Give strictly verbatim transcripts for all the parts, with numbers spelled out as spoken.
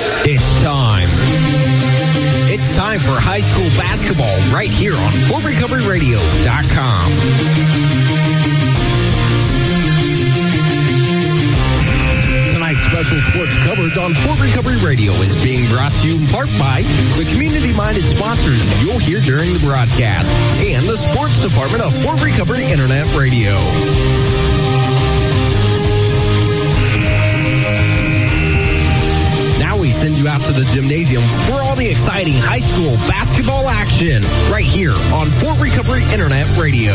It's time. It's time for high school basketball right here on Fort Recovery Radio dot com. Tonight's special sports coverage on Fort Recovery Radio is being brought to you in part by the community-minded sponsors you'll hear during the broadcast and the sports department of Fort Recovery Internet Radio. We send you out to the gymnasium for all the exciting high school basketball action right here on Fort Recovery Internet Radio.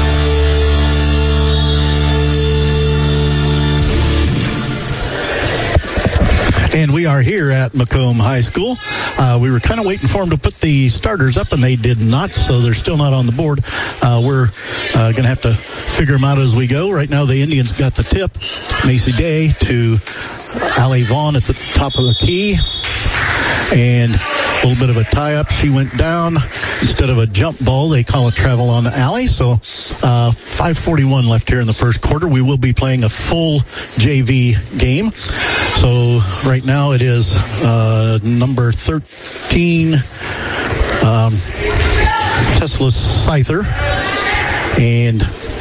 And we are here at Macomb High School. Uh, we were kind of waiting for them to put the starters up, and they did not, so they're still not on the board. Uh, we're uh, going to have to figure them out as we go. Right now, the Indians got the tip. Macy Day to Allie Vaughn at the top of the key. And a little bit of a tie-up. She went down. Instead of a jump ball, they call it travel on Allie. So uh, five forty-one left here in the first quarter. We will be playing a full J V game. So right now it is uh, number thirteen, um, Tesla Scyther. And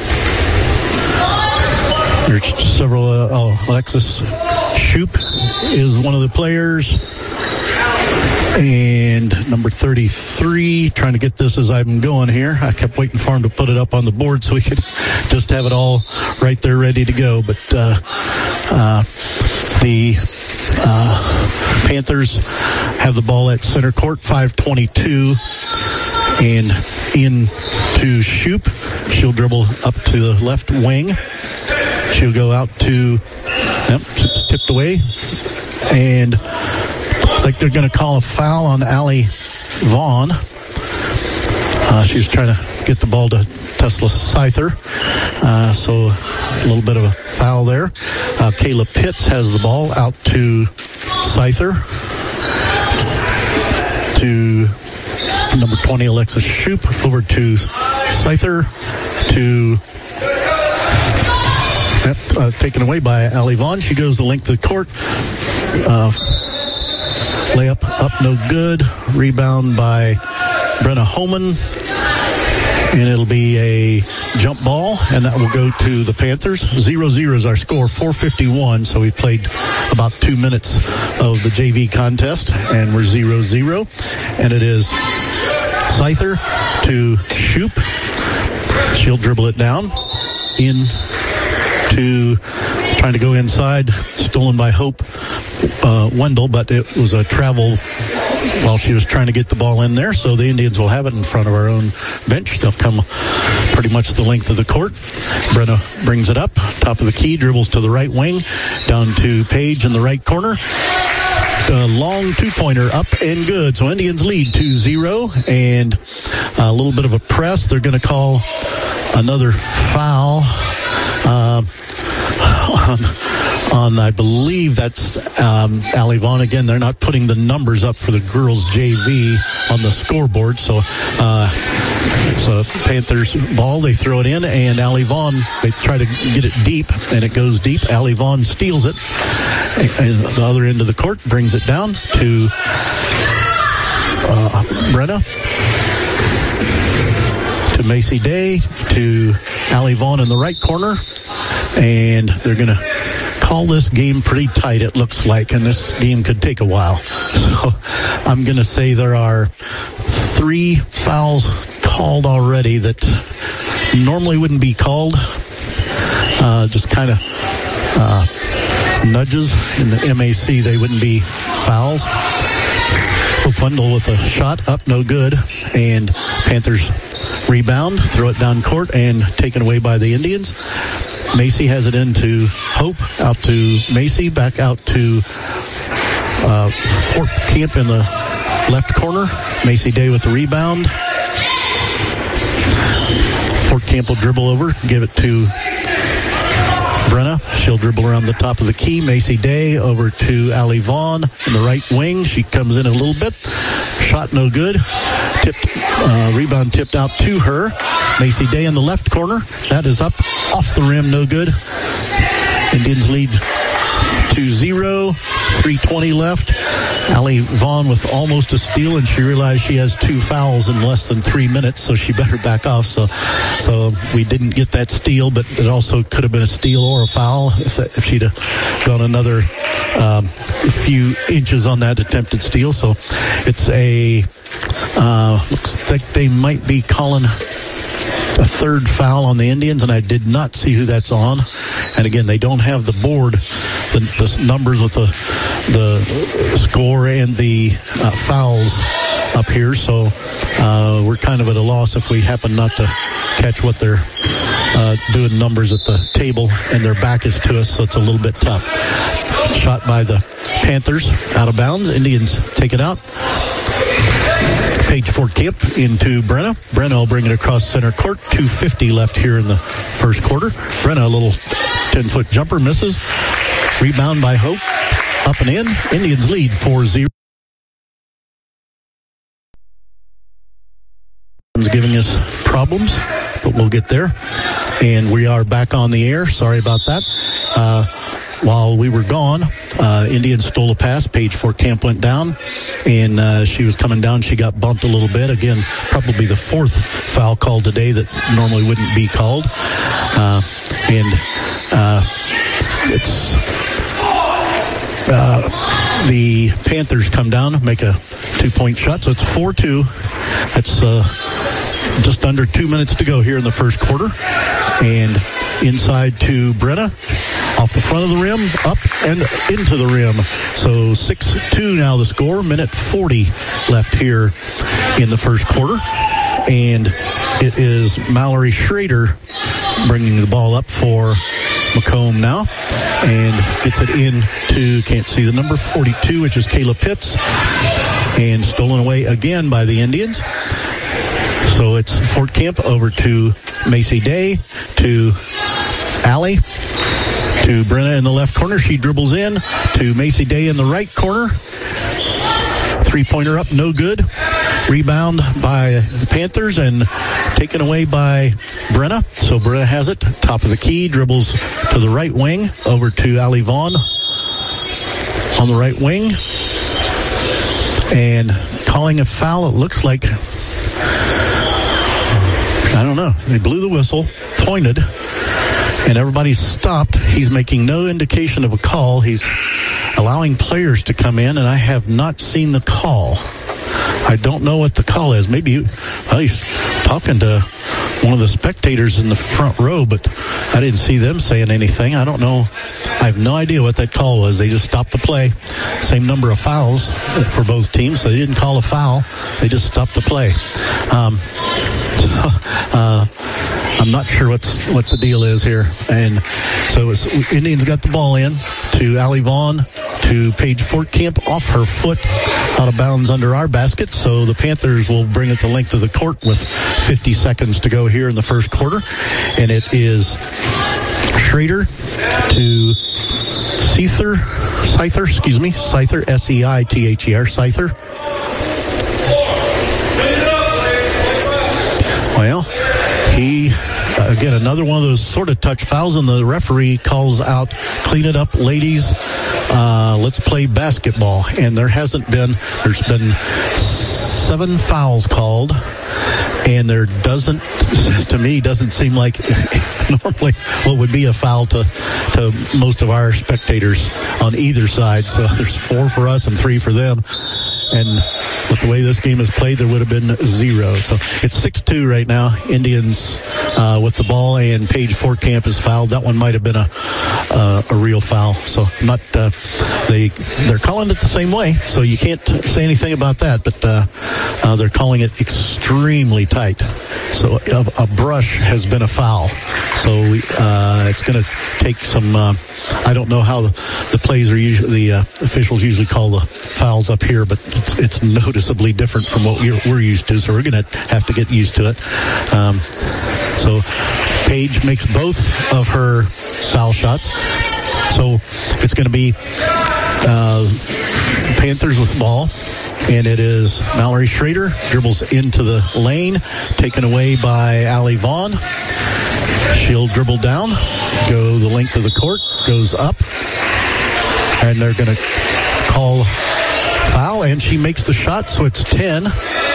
there's several, uh, oh, Alexis Shoop is one of the players. And number thirty-three, trying to get this as I'm going here. I kept waiting for him to put it up on the board so we could just have it all right there ready to go. But uh, uh, the uh, Panthers have the ball at center court, five twenty-two. And in to Shoop. She'll dribble up to the left wing. She'll go out to, yep, tipped away. And looks like they're going to call a foul on Allie Vaughn. Uh, she's trying to get the ball to Tesla Scyther. Uh, so a little bit of a foul there. Uh, Kayla Pitts has the ball out to Scyther. To number twenty, Alexis Shoop. Over to Scyther. To yep, uh, taken away by Allie Vaughn. She goes the length of the court. Uh, Layup up, no good. Rebound by Brenna Homan. And it'll be a jump ball, and that will go to the Panthers. zero zero is our score, four fifty-one. So we've played about two minutes of the J V contest, and we're zero zero. And it is Scyther to Shoop. She'll dribble it down. In to trying to go inside. Stolen by Hope uh, Wendell, but it was a travel while she was trying to get the ball in there. So the Indians will have it in front of our own bench. They'll come pretty much the length of the court. Brenna brings it up, top of the key, dribbles to the right wing, down to Page in the right corner. A long two-pointer up and good. So Indians lead two zero, and a little bit of a press. They're going to call another foul uh, on, on, I believe that's um, Allie Vaughn. Again, they're not putting the numbers up for the girls' J V on the scoreboard. So, uh, so Panthers ball, they throw it in, and Allie Vaughn, they try to get it deep, and it goes deep. Allie Vaughn steals it. And the other end of the court brings it down to uh, Brenna, to Macy Day, to Allie Vaughn in the right corner, and they're going to call this game pretty tight, it looks like, and this game could take a while. So I'm going to say there are three fouls called already that normally wouldn't be called. Uh, just kind of uh, nudges in the M A C, they wouldn't be fouls. Hope Wendell with a shot up, no good, and Panthers rebound, throw it down court, and taken away by the Indians. Macy has it into Hope, out to Macy, back out to uh, Fort Camp in the left corner. Macy Day with the rebound. Fort Camp will dribble over, give it to Brenna. She'll dribble around the top of the key. Macy Day over to Allie Vaughn in the right wing. She comes in a little bit. Shot no good. Tipped, uh, rebound tipped out to her. Macy Day in the left corner. That is up off the rim, no good. Indians lead two zero. three twenty left. Allie Vaughn with almost a steal, and she realized she has two fouls in less than three minutes, so she better back off. So so we didn't get that steal, but it also could have been a steal or a foul if, if she'd have gone another um, few inches on that attempted steal. So it's a, uh, looks like they might be calling a third foul on the Indians, and I did not see who that's on. And again, they don't have the board, the, the numbers with the the score and the uh, fouls up here, so uh, we're kind of at a loss if we happen not to catch what they're uh, doing numbers at the table, and their back is to us, so it's a little bit tough. Shot by the Panthers, out of bounds. Indians take it out. Page Fort Camp into Brenna. Brenna will bring it across center court. two fifty left here in the first quarter. Brenna, a little ten-foot jumper, misses. Rebound by Hope. Up and in. Indians lead four zero. Giving us problems, but we'll get there. And we are back on the air. Sorry about that. Uh, while we were gone, uh, Indians stole a pass. Page Fort Camp went down, and uh, she was coming down. She got bumped a little bit. Again, probably the fourth foul called today that normally wouldn't be called. Uh, and uh, it's uh, the Panthers come down, make a two-point shot. So it's four two. That's uh, just under two minutes to go here in the first quarter. And inside to Brenna. Off the front of the rim, up and into the rim. So six two now the score. Minute forty left here in the first quarter. And it is Mallory Schrader bringing the ball up for Macomb now. And gets it in to, can't see the number, forty-two, which is Kayla Pitts. And stolen away again by the Indians. So it's Fort Camp over to Macy Day, to Allie, to Brenna in the left corner. She dribbles in to Macy Day in the right corner. Three-pointer up, no good. Rebound by the Panthers and taken away by Brenna. So Brenna has it. Top of the key, dribbles to the right wing, over to Allie Vaughn on the right wing. And calling a foul, it looks like, I don't know. They blew the whistle, pointed, and everybody stopped. He's making no indication of a call. He's allowing players to come in, and I have not seen the call. I don't know what the call is. Maybe well, he's talking to one of the spectators in the front row, but I didn't see them saying anything. I don't know. I have no idea what that call was. They just stopped the play. Same number of fouls for both teams, so they didn't call a foul. They just stopped the play. Um, uh, I'm not sure what's what the deal is here. And so it's, Indians got the ball in to Allie Vaughn, to Page Fort Camp, off her foot, out of bounds under our basket. So the Panthers will bring it the length of the court with fifty seconds to go here in the first quarter. And it is Schrader to Seither, Seither, excuse me, Seither, S E I T H E R, Seither. Well, he, again, another one of those sort of touch fouls, and the referee calls out, clean it up, ladies, uh, let's play basketball. And there hasn't been, there's been seven fouls called, and there doesn't, to me, doesn't seem like normally what would be a foul to, to most of our spectators on either side. So there's four for us and three for them. And with the way this game is played, there would have been zero. So it's six two right now. Indians uh, with the ball, and Page Fort Camp is fouled. That one might have been a uh, a real foul. So not uh, they they're calling it the same way. So you can't say anything about that. But uh, uh, they're calling it extremely tight. So a, a brush has been a foul. So we, uh, it's going to take some. Uh, I don't know how the, the plays are usually. The uh, officials usually call the fouls up here, but it's, it's noticeably different from what we're, we're used to. So we're going to have to get used to it. Um, so Paige makes both of her foul shots. So it's going to be uh, Panthers with the ball. And it is Mallory Schrader, dribbles into the lane, taken away by Allie Vaughn. She'll dribble down, go the length of the court, goes up, and they're going to call foul, and she makes the shot, so it's ten.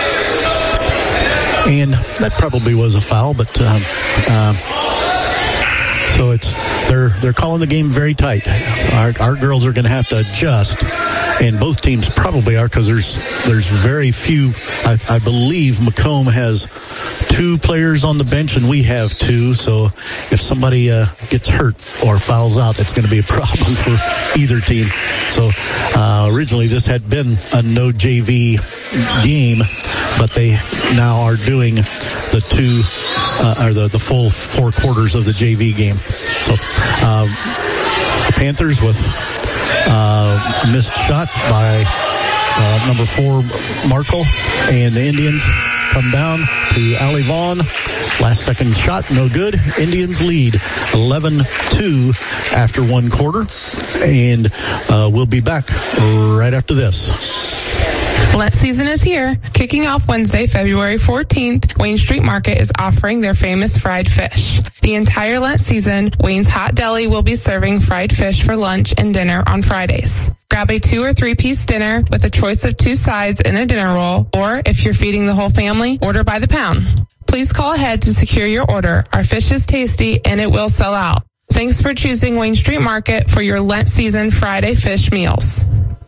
And that probably was a foul, but um, uh, so it's they're they're calling the game very tight. So our our girls are going to have to adjust, and both teams probably are, because there's there's very few. I, I believe Macomb has two players on the bench, and we have two. So if somebody uh, gets hurt or fouls out, that's going to be a problem for either team. So uh, originally this had been a no J V game, but they now are doing the two uh, or the, the full four quarters of the J V game. So uh, the Panthers with uh, missed shot by uh, number four Markle, and the Indians come down to Allie Vaughn. Last second shot, no good. Indians lead eleven two after one quarter, and uh, we'll be back right after this. Lent season is here. Kicking off Wednesday, February fourteenth, Wayne Street Market is offering their famous fried fish. The entire Lent season, Wayne's Hot Deli will be serving fried fish for lunch and dinner on Fridays. Grab a two or three piece dinner with a choice of two sides and a dinner roll, or if you're feeding the whole family, order by the pound. Please call ahead to secure your order. Our fish is tasty and it will sell out. Thanks for choosing Wayne Street Market for your Lent season Friday fish meals.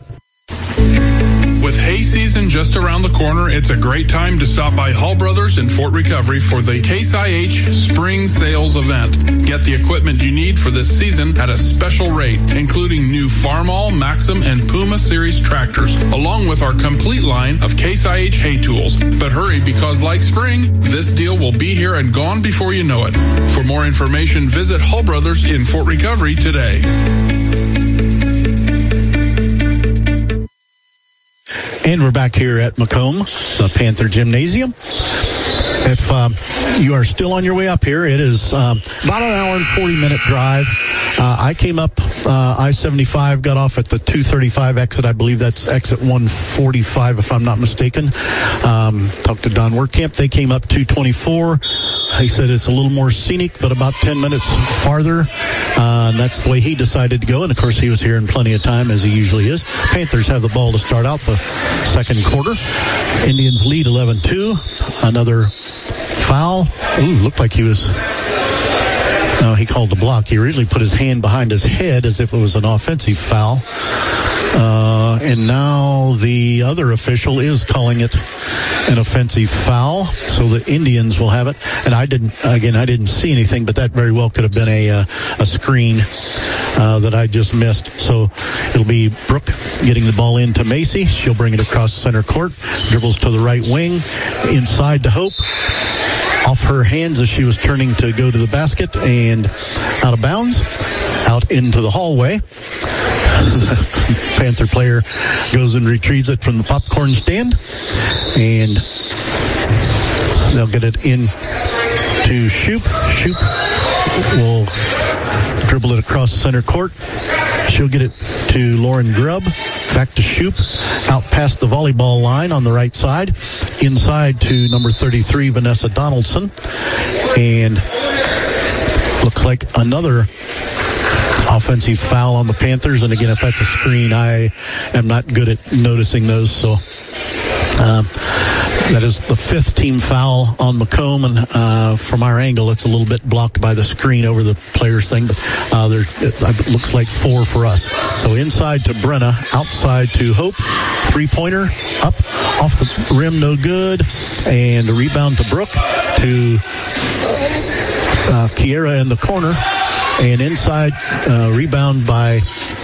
With hay season just around the corner, it's a great time to stop by Hall Brothers in Fort Recovery for the Case I H Spring Sales Event. Get the equipment you need for this season at a special rate, including new Farmall, Maxim, and Puma Series tractors, along with our complete line of Case I H hay tools. But hurry, because like spring, this deal will be here and gone before you know it. For more information, visit Hall Brothers in Fort Recovery today. And we're back here at Macomb, the Panther Gymnasium. If um, you are still on your way up here, it is um, about an hour and forty minute drive. Uh, I came up uh, I seventy-five, got off at the two thirty-five exit. I believe that's exit one forty-five, if I'm not mistaken. Um, talked to Don Werkamp. They came up two twenty-four. He said it's a little more scenic, but about ten minutes farther. Uh, and that's the way he decided to go. And, of course, he was here in plenty of time, as he usually is. Panthers have the ball to start out the second quarter. Indians lead eleven two. Another foul. Ooh, looked like he was... No, he called the block. He originally put his hand behind his head as if it was an offensive foul. Uh, and now the other official is calling it an offensive foul. So the Indians will have it. And I didn't, again, I didn't see anything, but that very well could have been a, uh, a screen uh, that I just missed. So it'll be Brooke getting the ball into Macy. She'll bring it across center court, dribbles to the right wing, inside to Hope. Off her hands as she was turning to go to the basket, and out of bounds, out into the hallway. Panther player goes and retrieves it from the popcorn stand, and they'll get it in to Shoop. Shoop will dribble it across center court. She'll get it to Lauren Grubb. Back to Shoop, out past the volleyball line on the right side, inside to number thirty-three, Vanessa Donaldson. And looks like another offensive foul on the Panthers. And again, if that's a screen, I am not good at noticing those. So um, that is the fifth team foul on Macomb, and uh, from our angle, it's a little bit blocked by the screen over the players thing, but uh, there it looks like four for us. So inside to Brenna, outside to Hope, three-pointer, up, off the rim, no good, and a rebound to Brooke, to uh, Kiera in the corner, and inside, uh, rebound by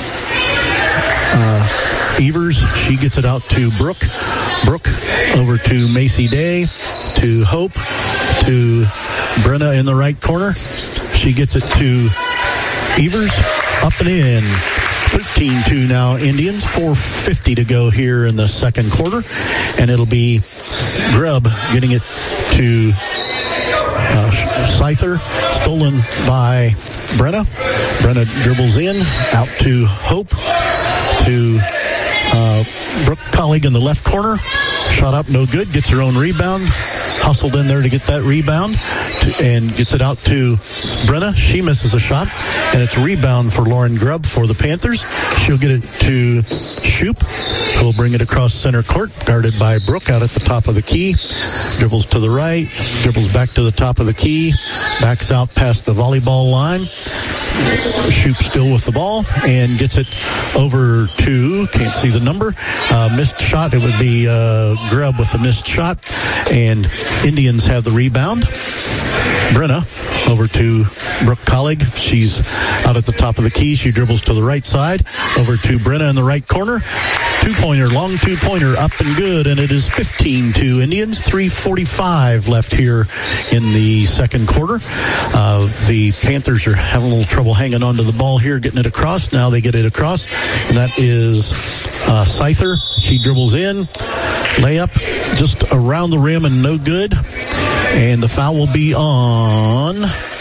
uh, Evers. She gets it out to Brooke. Brooke over to Macy Day, to Hope, to Brenna in the right corner. She gets it to Evers, up and in. thirteen two now Indians, four fifty to go here in the second quarter. And it'll be Grubb getting it to uh, Scyther, stolen by Brenna. Brenna dribbles in, out to Hope, to Uh, Brooke Colleague in the left corner. Shot up, no good. Gets her own rebound. Hustled in there to get that rebound to, and gets it out to Brenna. She misses a shot, and it's a rebound for Lauren Grubb for the Panthers. She'll get it to Shoop, who will bring it across center court, guarded by Brooke out at the top of the key. Dribbles to the right, dribbles back to the top of the key, backs out past the volleyball line. Shoop still with the ball and gets it over to, can't see the number, uh, missed shot. It would be uh, Grubb with a missed shot. And Indians have the rebound. Brenna over to Brooke Collig. She's out at the top of the key. She dribbles to the right side. Over to Brenna in the right corner. Two-pointer, long two-pointer, up and good, and it is fifteen to Indians. three forty-five left here in the second quarter. Uh, the Panthers are having a little trouble hanging on to the ball here, getting it across. Now they get it across, and that is uh, Scyther. She dribbles in. Layup just around the rim and no good. And the foul will be on...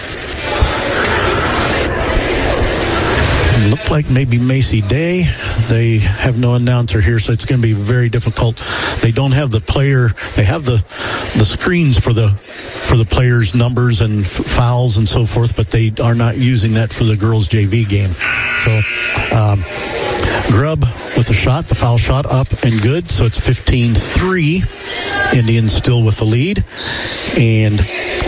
Looked like maybe Macy Day. They have no announcer here, so it's going to be very difficult. They don't have the player. They have the the screens for the for the players' numbers and f- fouls and so forth, but they are not using that for the girls' J V game. So um, Grubb with a shot, the foul shot up and good. So it's fifteen three. Indians still with the lead, and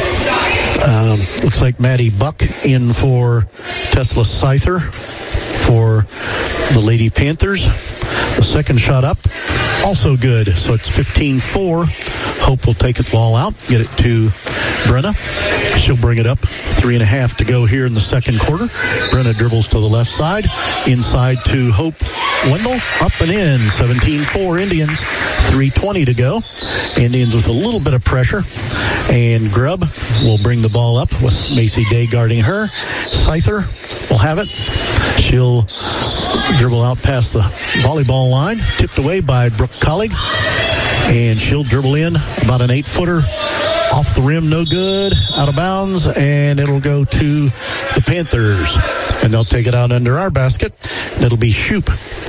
um, looks like Maddie Buck in for Tesla Scyther for the Lady Panthers. The second shot up, also good. So it's fifteen four. Hope will take it ball out, get it to Brenna. She'll bring it up. Three and a half to go here in the second quarter. Brenna dribbles to the left side. Inside to Hope Wendell. Up and in. seventeen four Indians. three twenty to go. Indians with a little bit of pressure. And Grubb will bring the ball up with Macy Day guarding her. Scyther will have it. She'll dribble out past the volleyball line. Tipped away by Brooke Collig. And she'll dribble in about an eight-footer. Off the rim, no good. Out of bounds. And it'll go to the Panthers. And they'll take it out under our basket. It'll be Shoop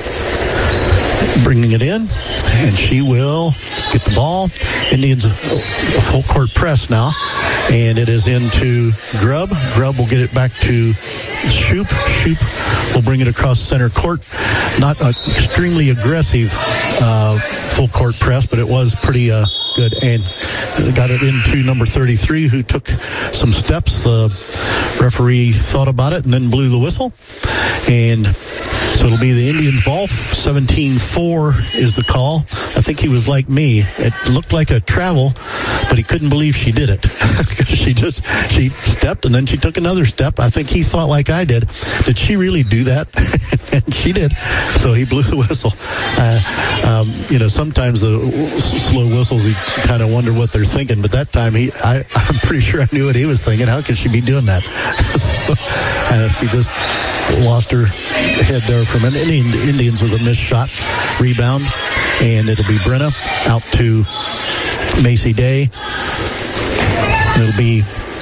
bringing it in. And she will get the ball. Indians a full court press now. And it is into Grubb. Grubb will get it back to Shoop. Shoop will bring it across center court. Not an extremely aggressive uh, full court press, but it was pretty uh, good. And got it into number thirty-three, who took some steps. The referee thought about it and then blew the whistle. And so it'll be the Indians' ball. seventeen four is the call. I think he was like me. It looked like a travel, but he couldn't believe she did it. she just, she stepped and then she took another step. I think he thought like I did. Did she really do that? And she did. So he blew the whistle. Uh, um, you know, sometimes the slow whistles, you kind of wonder what they're thinking. But that time, he, I, I'm pretty sure I knew what he was thinking. How could she be doing that? so, uh, she just lost her head there from an Indian, Indians with a missed shot. Rebound. And it'll be Brenna out to Macy Day. It'll be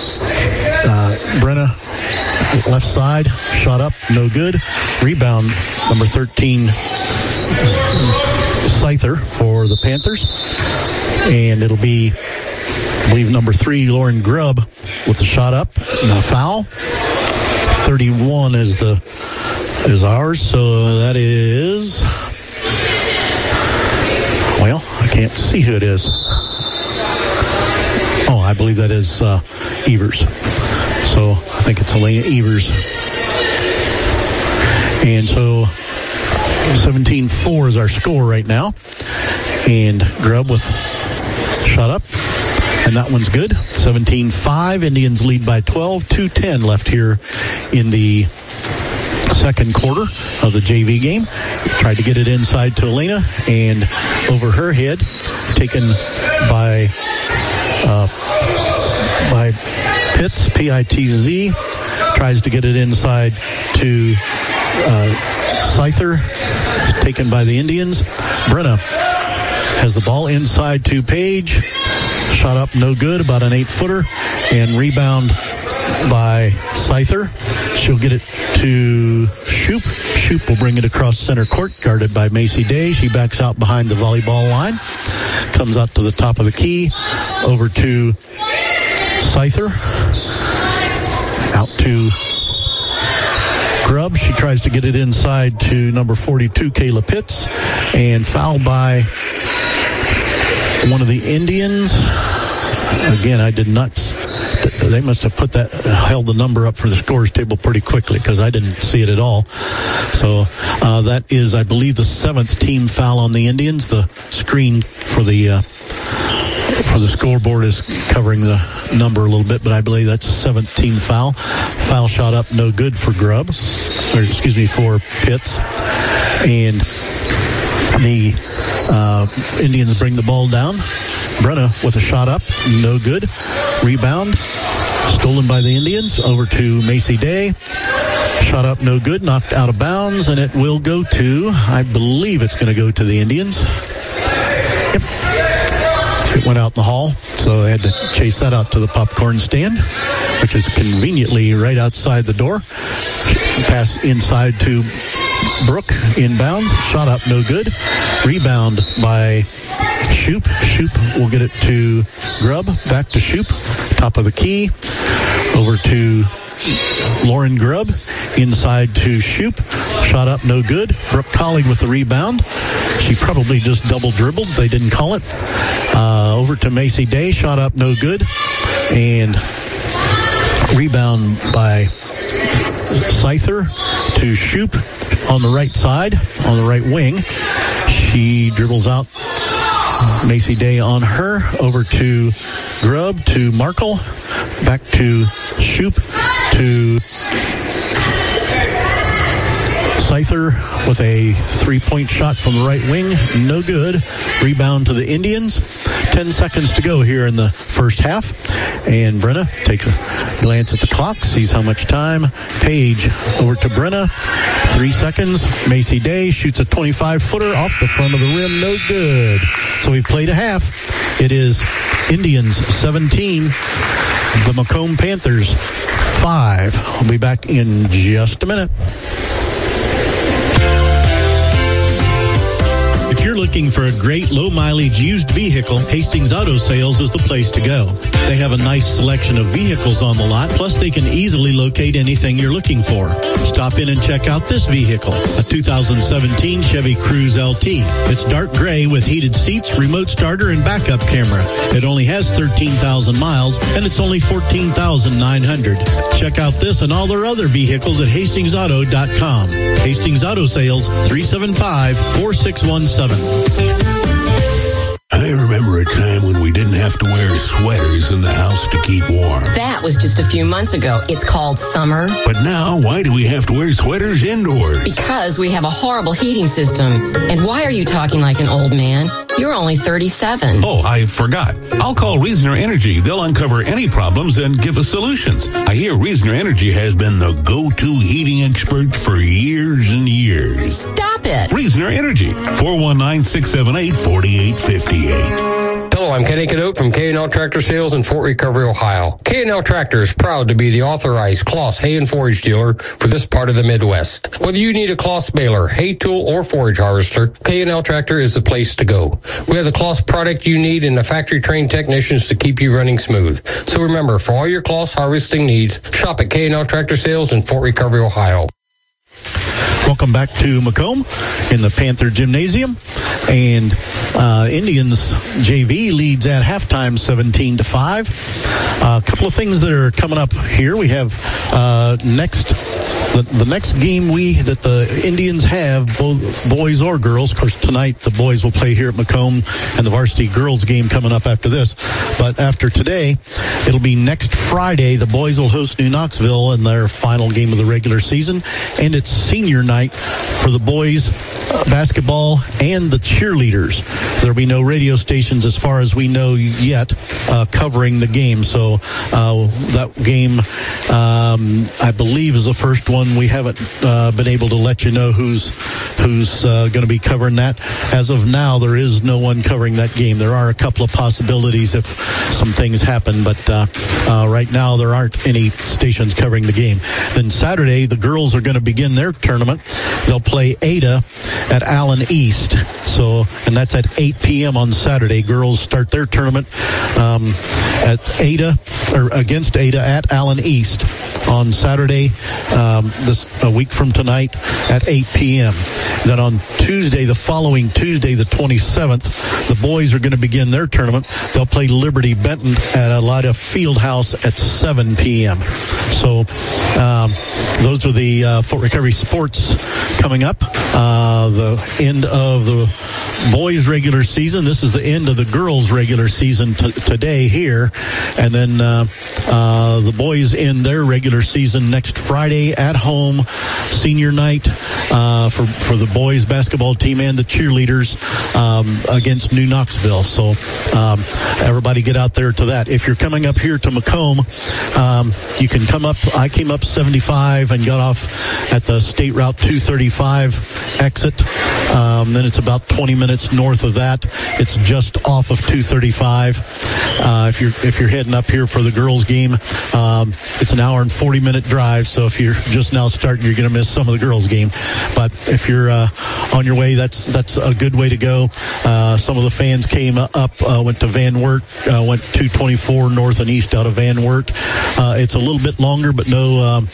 uh, Brenna left side. Shot up. No good. Rebound. Number thirteen. Scyther for the Panthers. And it'll be, I believe, number three, Lauren Grubb with the shot up. And a foul. thirty-one is the is ours. So that is, well, I can't see who it is. Oh, I believe that is uh, Evers. So I think it's Elena Evers. And so seventeen four is our score right now. And Grubb with shot up. And that one's good. seventeen five. Indians lead by twelve. two ten left here in the second quarter of the J V game. Tried to get it inside to Elena. And over her head, taken by uh, by Pitts, P I T Z. Tries to get it inside to uh, Scyther. Taken by the Indians. Brenna has the ball inside to Page. Shot up, no good, about an eight-footer. And rebound by Scyther. She'll get it to Shoop. Shoop will bring it across center court, guarded by Macy Day. She backs out behind the volleyball line. Comes out to the top of the key. Over to Scyther. Out to Grubb. She tries to get it inside to number forty-two, Kayla Pitts, and foul by one of the Indians. Again, I did not. They must have put that, held the number up for the scores table pretty quickly because I didn't see it at all. So uh, that is, I believe, the seventh team foul on the Indians. The screen for the uh, for the scoreboard is covering the number a little bit, but I believe that's the seventh team foul. Foul shot up, no good for Grubb, or excuse me, for Pitts, and the uh, Indians bring the ball down. Brenna with a shot up, no good. Rebound, stolen by the Indians, over to Macy Day. Shot up, no good, knocked out of bounds, and it will go to, I believe it's going to go to the Indians. Yep. It went out in the hall, so they had to chase that out to the popcorn stand, which is conveniently right outside the door. Pass inside to Brooke, inbounds, shot up, no good. Rebound by Shoop. Shoop will get it to Grubb. Back to Shoop. Top of the key. Over to Lauren Grubb. Inside to Shoop. Shot up, no good. Brooke Collig with the rebound. She probably just double dribbled. They didn't call it. Uh, over to Macy Day. Shot up, no good. And rebound by Scyther to Shoop on the right side, on the right wing. She dribbles out. Macy Day on her. Over to Grubb, to Markle. Back to Shoop, to Scyther with a three-point shot from the right wing. No good. Rebound to the Indians. Ten seconds to go here in the first half. And Brenna takes a glance at the clock, sees how much time. Page over to Brenna. Three seconds. Macy Day shoots a twenty-five footer off the front of the rim. No good. So we played a half. It is Indians seventeen. The Macomb Panthers five. We'll be back in just a minute. If you're looking for a great low-mileage used vehicle, Hastings Auto Sales is the place to go. They have a nice selection of vehicles on the lot, plus they can easily locate anything you're looking for. Stop in and check out this vehicle, a two thousand seventeen Chevy Cruze L T. It's dark gray with heated seats, remote starter, and backup camera. It only has thirteen thousand miles, and it's only fourteen thousand nine hundred dollars. Check out this and all their other vehicles at hastings auto dot com. Hastings Auto Sales, three seven five, four six one seven. I remember a time when we didn't have to wear sweaters in the house to keep warm. That was just a few months ago. It's called summer. But now, why do we have to wear sweaters indoors? Because we have a horrible heating system. And why are you talking like an old man? You're only thirty-seven. Oh, I forgot. I'll call Reasoner Energy. They'll uncover any problems and give us solutions. I hear Reasoner Energy has been the go-to heating expert for years and years. Stop it. Reasoner Energy, four one nine, six seven eight, four eight five eight. Hello, I'm Kenny Cadote from K and L Tractor Sales in Fort Recovery, Ohio. K and L Tractor is proud to be the authorized Kloss hay and forage dealer for this part of the Midwest. Whether you need a Kloss baler, hay tool, or forage harvester, K and L Tractor is the place to go. We have the Kloss product you need and the factory-trained technicians to keep you running smooth. So remember, for all your Kloss harvesting needs, shop at K and L Tractor Sales in Fort Recovery, Ohio. Welcome back to Macomb in the Panther Gymnasium. And uh, Indians J V leads at halftime seventeen to five. A uh, couple of things that are coming up here. We have uh, next the, the next game we that the Indians have, both boys or girls. Of course, tonight the boys will play here at Macomb, and the varsity girls game coming up after this. But after today, it'll be next Friday. The boys will host New Knoxville in their final game of the regular season, and it's senior night for the boys uh, basketball and the cheerleaders. There'll be no radio stations as far as we know yet uh, covering the game. So uh, that game, um, I believe, is the first one. We haven't uh, been able to let you know who's who's uh, going to be covering that. As of now, there is no one covering that game. There are a couple of possibilities if some things happen, but uh, uh, right now there aren't any stations covering the game. Then Saturday, the girls are going to begin their tournament. They'll play Ada at Allen East. So, and that's at eight p.m. on Saturday. Girls start their tournament um, at Ada, or against Ada at Allen East on Saturday, um, this a week from tonight at eight p.m. Then on Tuesday, the following Tuesday, the twenty-seventh, the boys are going to begin their tournament. They'll play Liberty Benton at Elida Fieldhouse at seven p.m. So um, those are the uh, Fort Recovery sports coming up. Uh, the end of the boys' regular season. This is the end of the girls' regular season t- today here. And then uh, uh, the boys end their regular season next Friday at home. Senior night uh, for, for the boys' basketball team and the cheerleaders um, against New Knoxville. So um, everybody get out there to that. If you're coming up here to Macomb, um, you can come up. I came up seventy-five and got off at the State Route two thirty-five exit. Um, then it's about twenty minutes north of that. It's just off of two thirty-five. Uh, if you're if you're heading up here for the girls' game, um, it's an hour and forty minute drive. So if you're just now starting, you're going to miss some of the girls' game. But if you're uh, on your way, that's that's a good way to go. Uh, some of the fans came up, uh, went to Van Wert, uh, went two twenty-four north and east out of Van Wert. Uh, it's a little bit longer, but no um,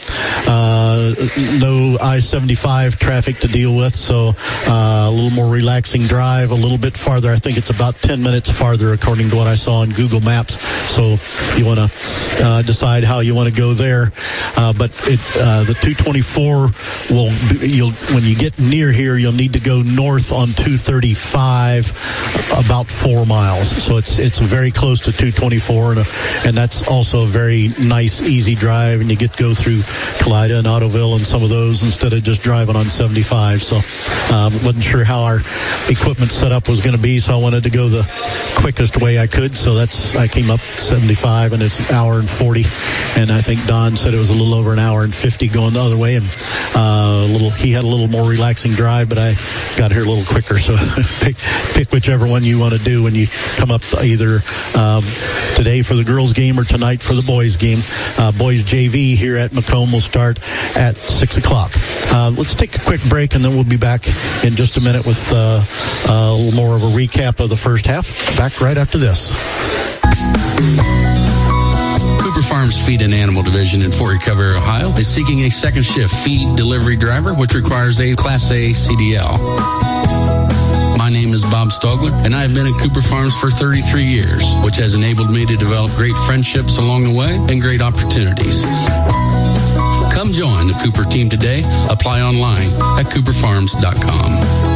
uh, no I seventy-five traffic to deal with. So uh, a little more relaxing drive, a little bit farther. I think it's about ten minutes farther, according to what I saw on Google Maps. So you want to uh, decide how you want to go there. Uh, but it, uh, the two twenty-four will be, you'll when you get near here, you'll need to go north on two thirty-five about four miles. So it's it's very close to two twenty-four, and a, and that's also a very nice, easy drive. And you get to go through Kalida and Ottoville and some of those instead of just driving on seventy-five. So um, wasn't sure how our equipment setup was going to be, so I wanted to go the quickest way I could. So that's I came up seventy-five, and it's an hour and forty. And I think Don said it was a little over an hour and fifty going the other way. And uh, a little, he had a little more relaxing drive, but I got here a little quicker. So pick, pick whichever one you want to do when you come up either um, today for the girls' game or tonight for the boys' game. Uh, boys J V here at Macomb will start at six o'clock. Uh, let's take a quick break, and then we'll be back in just a minute with uh, a little more of a recap of the first half. Back right after this. Cooper Farms Feed and Animal Division in Fort Recovery, Ohio is seeking a second shift feed delivery driver, which requires a Class A C D L. My name is Bob Stogler, and I have been at Cooper Farms for thirty-three years, which has enabled me to develop great friendships along the way and great opportunities. Come join the Cooper team today. Apply online at cooper farms dot com.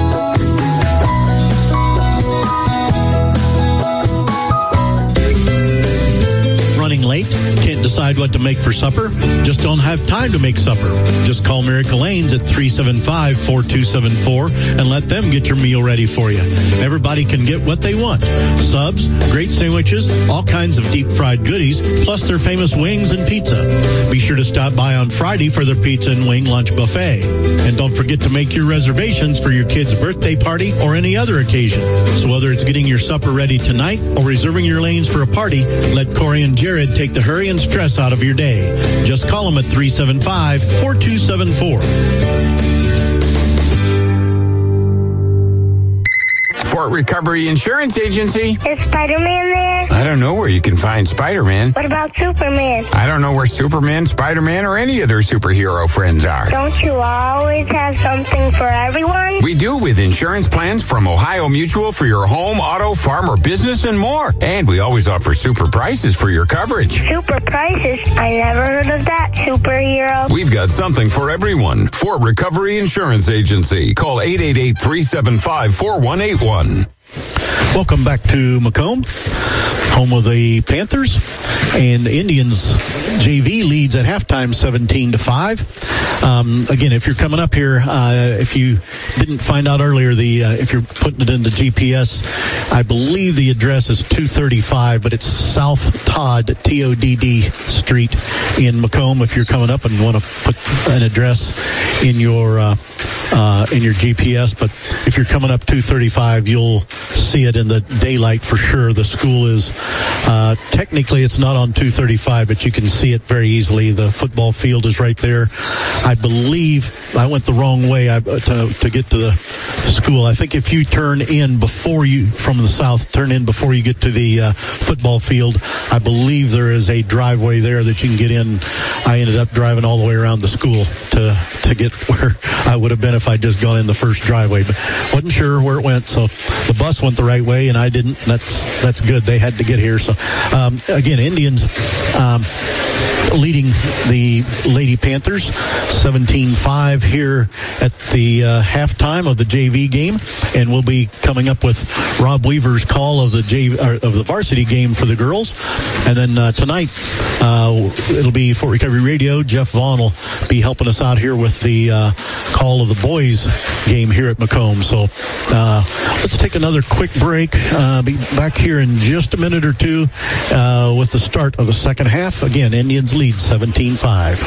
Running late? Can't decide what to make for supper? Just don't have time to make supper. Just call Miracle Lanes at three seven five, four two seven four and let them get your meal ready for you. Everybody can get what they want. Subs, great sandwiches, all kinds of deep fried goodies, plus their famous wings and pizza. Be sure to stop by on Friday for their pizza and wing lunch buffet. And don't forget to make your reservations for your kid's birthday party or any other occasion. So whether it's getting your supper ready tonight or reserving your lanes for a party, let Corey and Jared take the hurry and stress out of your day. Just call them at three seven five, four two seven four. Fort Recovery Insurance Agency. Is Spider-Man there? I don't know where you can find Spider-Man. What about Superman? I don't know where Superman, Spider-Man, or any of their superhero friends are. Don't you always have something for everyone? We do, with insurance plans from Ohio Mutual for your home, auto, farm, or business, and more. And we always offer super prices for your coverage. Super prices? I never heard of that, superhero. We've got something for everyone. Fort Recovery Insurance Agency. Call eight eight eight, three seven five, four one eight one. Welcome back to Macomb, home of the Panthers, and the Indians. J V leads at halftime seventeen to five. Um, again, if you're coming up here, uh, if you didn't find out earlier, the uh, if you're putting it into G P S, I believe the address is two thirty-five, but it's South Todd, T O D D Street in Macomb. If you're coming up and want to put an address in your uh, uh, in your G P S, but if you're coming up two thirty-five, you'll see it in the daylight for sure. The school is, uh, technically it's not on two thirty-five, but you can see it very easily. The football field is right there. I believe I went the wrong way I, to, to get to the school. I think if you turn in before you, from the south, turn in before you get to the uh, football field, I believe there is a driveway there that you can get in. I ended up driving all the way around the school to, to get where I would have been if I'd just gone in the first driveway, but wasn't sure where it went. So the bus went the right way and I didn't. That's, that's good. They had to get here. So, um, again, Indians, um, leading the Lady Panthers seventeen five here at the uh, halftime of the J V game, and we'll be coming up with Rob Weaver's call of the J V, or of the varsity game for the girls. And then uh, tonight uh, it'll be Fort Recovery Radio. Jeff Vaughn will be helping us out here with the uh, call of the boys game here at Macomb. So uh, let's take another quick break. Uh, be back here in just a minute or two uh, with the start of the second half. Again, Indians lead seventeen five.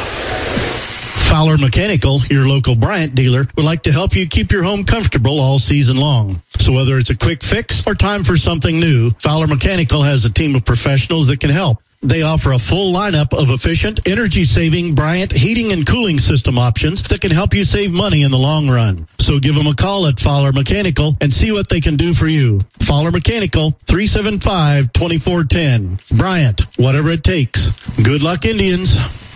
Fowler Mechanical, your local Bryant dealer, would like to help you keep your home comfortable all season long. So whether it's a quick fix or time for something new, Fowler Mechanical has a team of professionals that can help. They offer a full lineup of efficient, energy-saving Bryant heating and cooling system options that can help you save money in the long run. So give them a call at Fowler Mechanical and see what they can do for you. Fowler Mechanical, three seven five, two four one zero. Bryant, whatever it takes. Good luck, Indians.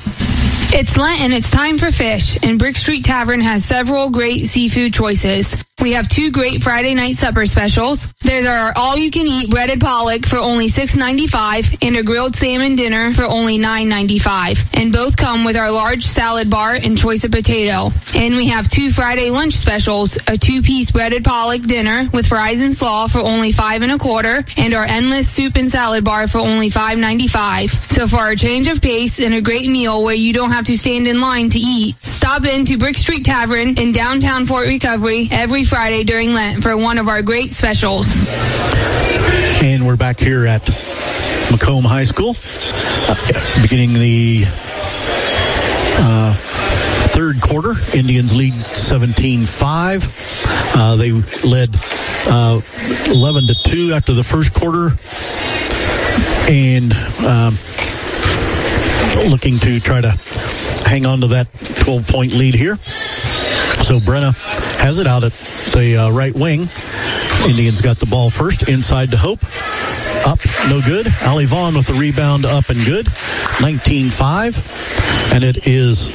It's Lent and it's time for fish, and Brick Street Tavern has several great seafood choices. We have two great Friday night supper specials. There's our all-you-can-eat breaded pollock for only six ninety-five and a grilled salmon dinner for only nine ninety-five. And both come with our large salad bar and choice of potato. And we have two Friday lunch specials, a two-piece breaded pollock dinner with fries and slaw for only five and a quarter, and our endless soup and salad bar for only five ninety-five. So for a change of pace and a great meal where you don't have to stand in line to eat, stop in to Brick Street Tavern in downtown Fort Recovery every Friday during Lent for one of our great specials. And we're back here at Macomb High School, uh, beginning the uh, third quarter. Indians lead seventeen five. Uh, they led uh, eleven to two after the first quarter, and um, looking to try to hang on to that twelve-point lead here. So Brenna has it out at the uh, right wing. Indians got the ball first, inside to Hope. Up, no good. Allie Vaughn with the rebound, up and good. nineteen five. And it is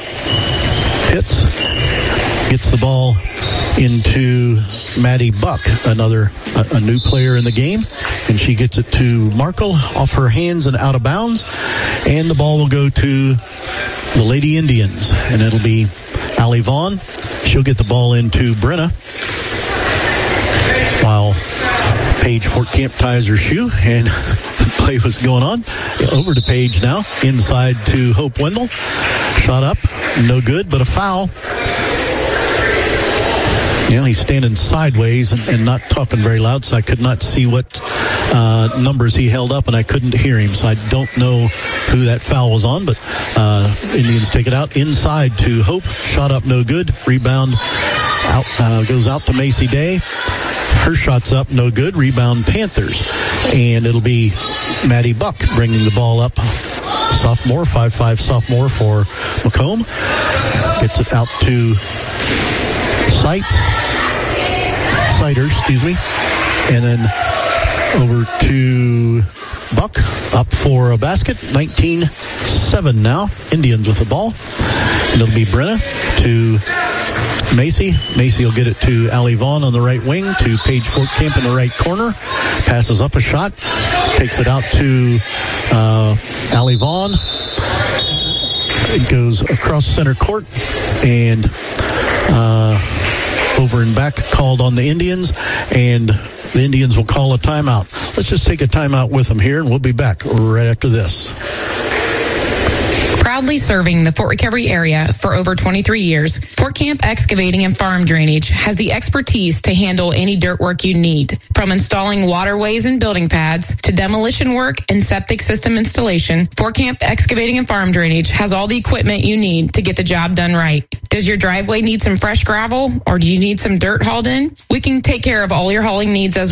Pitts gets the ball into Maddie Buck, another a, a new player in the game. And she gets it to Markle off her hands and out of bounds. And the ball will go to the Lady Indians. And it'll be Allie Vaughn. She'll get the ball into Brenna while Paige Fort Camp ties her shoe, and play was going on. Over to Paige now, inside to Hope Wendell. Shot up, no good, but a foul. You know, he's standing sideways and, and not talking very loud, so I could not see what uh, numbers he held up, and I couldn't hear him, so I don't know who that foul was on, but uh, Indians take it out inside to Hope. Shot up, no good. Rebound out uh, goes out to Macy Day. Her shot's up, no good. Rebound Panthers, and it'll be Maddie Buck bringing the ball up. Sophomore, five five sophomore for Macomb. Gets it out to Sites. Siders, excuse me. And then over to Buck, up for a basket. nineteen seven now. Indians with the ball. And it'll be Brenna to Macy. Macy will get it to Allie Vaughn on the right wing, to Paige Fort Camp in the right corner. Passes up a shot. Takes it out to uh, Allie Vaughn. It goes across center court. And uh, over and back called on the Indians. And the Indians will call a timeout. Let's just take a timeout with them here, and we'll be back right after this. Proudly serving the Fort Recovery area for over twenty-three years, Fort Camp Excavating and Farm Drainage has the expertise to handle any dirt work you need. From installing waterways and building pads to demolition work and septic system installation, Fort Camp Excavating and Farm Drainage has all the equipment you need to get the job done right. Does your driveway need some fresh gravel, or do you need some dirt hauled in? We can take care of all your hauling needs as well.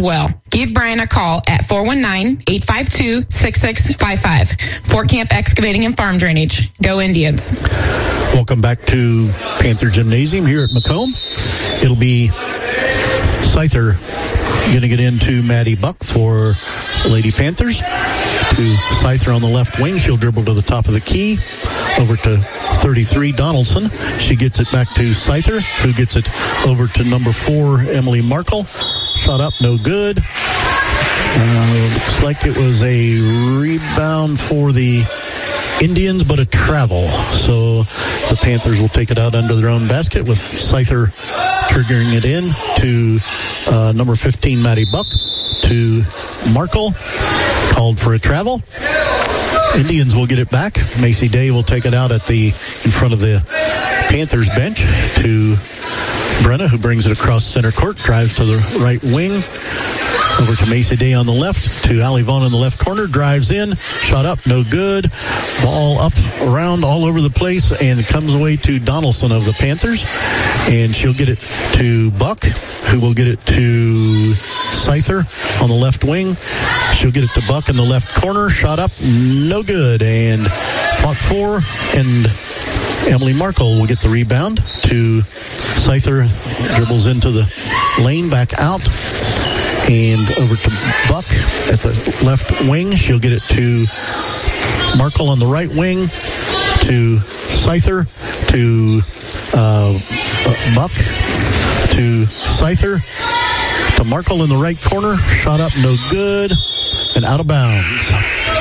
Give Brian a call at four one nine, eight five two, six six five five. Fort Camp Excavating and Farm Drainage. Go Indians. Welcome back to Panther Gymnasium here at Macomb. It'll be Scyther getting it into Maddie Buck for Lady Panthers. To Scyther on the left wing. She'll dribble to the top of the key. Over to thirty-three, Donaldson. She gets it back to Scyther, who gets it over to number four, Emily Markle. Shot up, no good. Uh, looks like it was a rebound for the Indians, but a travel. So the Panthers will take it out under their own basket with Scyther triggering it in to uh, number fifteen, Maddie Buck, to Markle. Called for a travel. Indians will get it back. Macy Day will take it out at the in front of the Panthers bench to Brenna, who brings it across center court, drives to the right wing. Over to Macy Day on the left, to Allie Vaughn in the left corner, drives in, shot up, no good. Ball up, around, all over the place, and it comes away to Donaldson of the Panthers. And she'll get it to Buck, who will get it to Scyther on the left wing. She'll get it to Buck in the left corner, shot up, no good. And fought for, and Emily Markle will get the rebound to Scyther, dribbles into the lane, back out. And over to Buck at the left wing. She'll get it to Markle on the right wing, to Scyther, to uh, Buck, to Scyther, to Markle in the right corner. Shot up, no good, and out of bounds.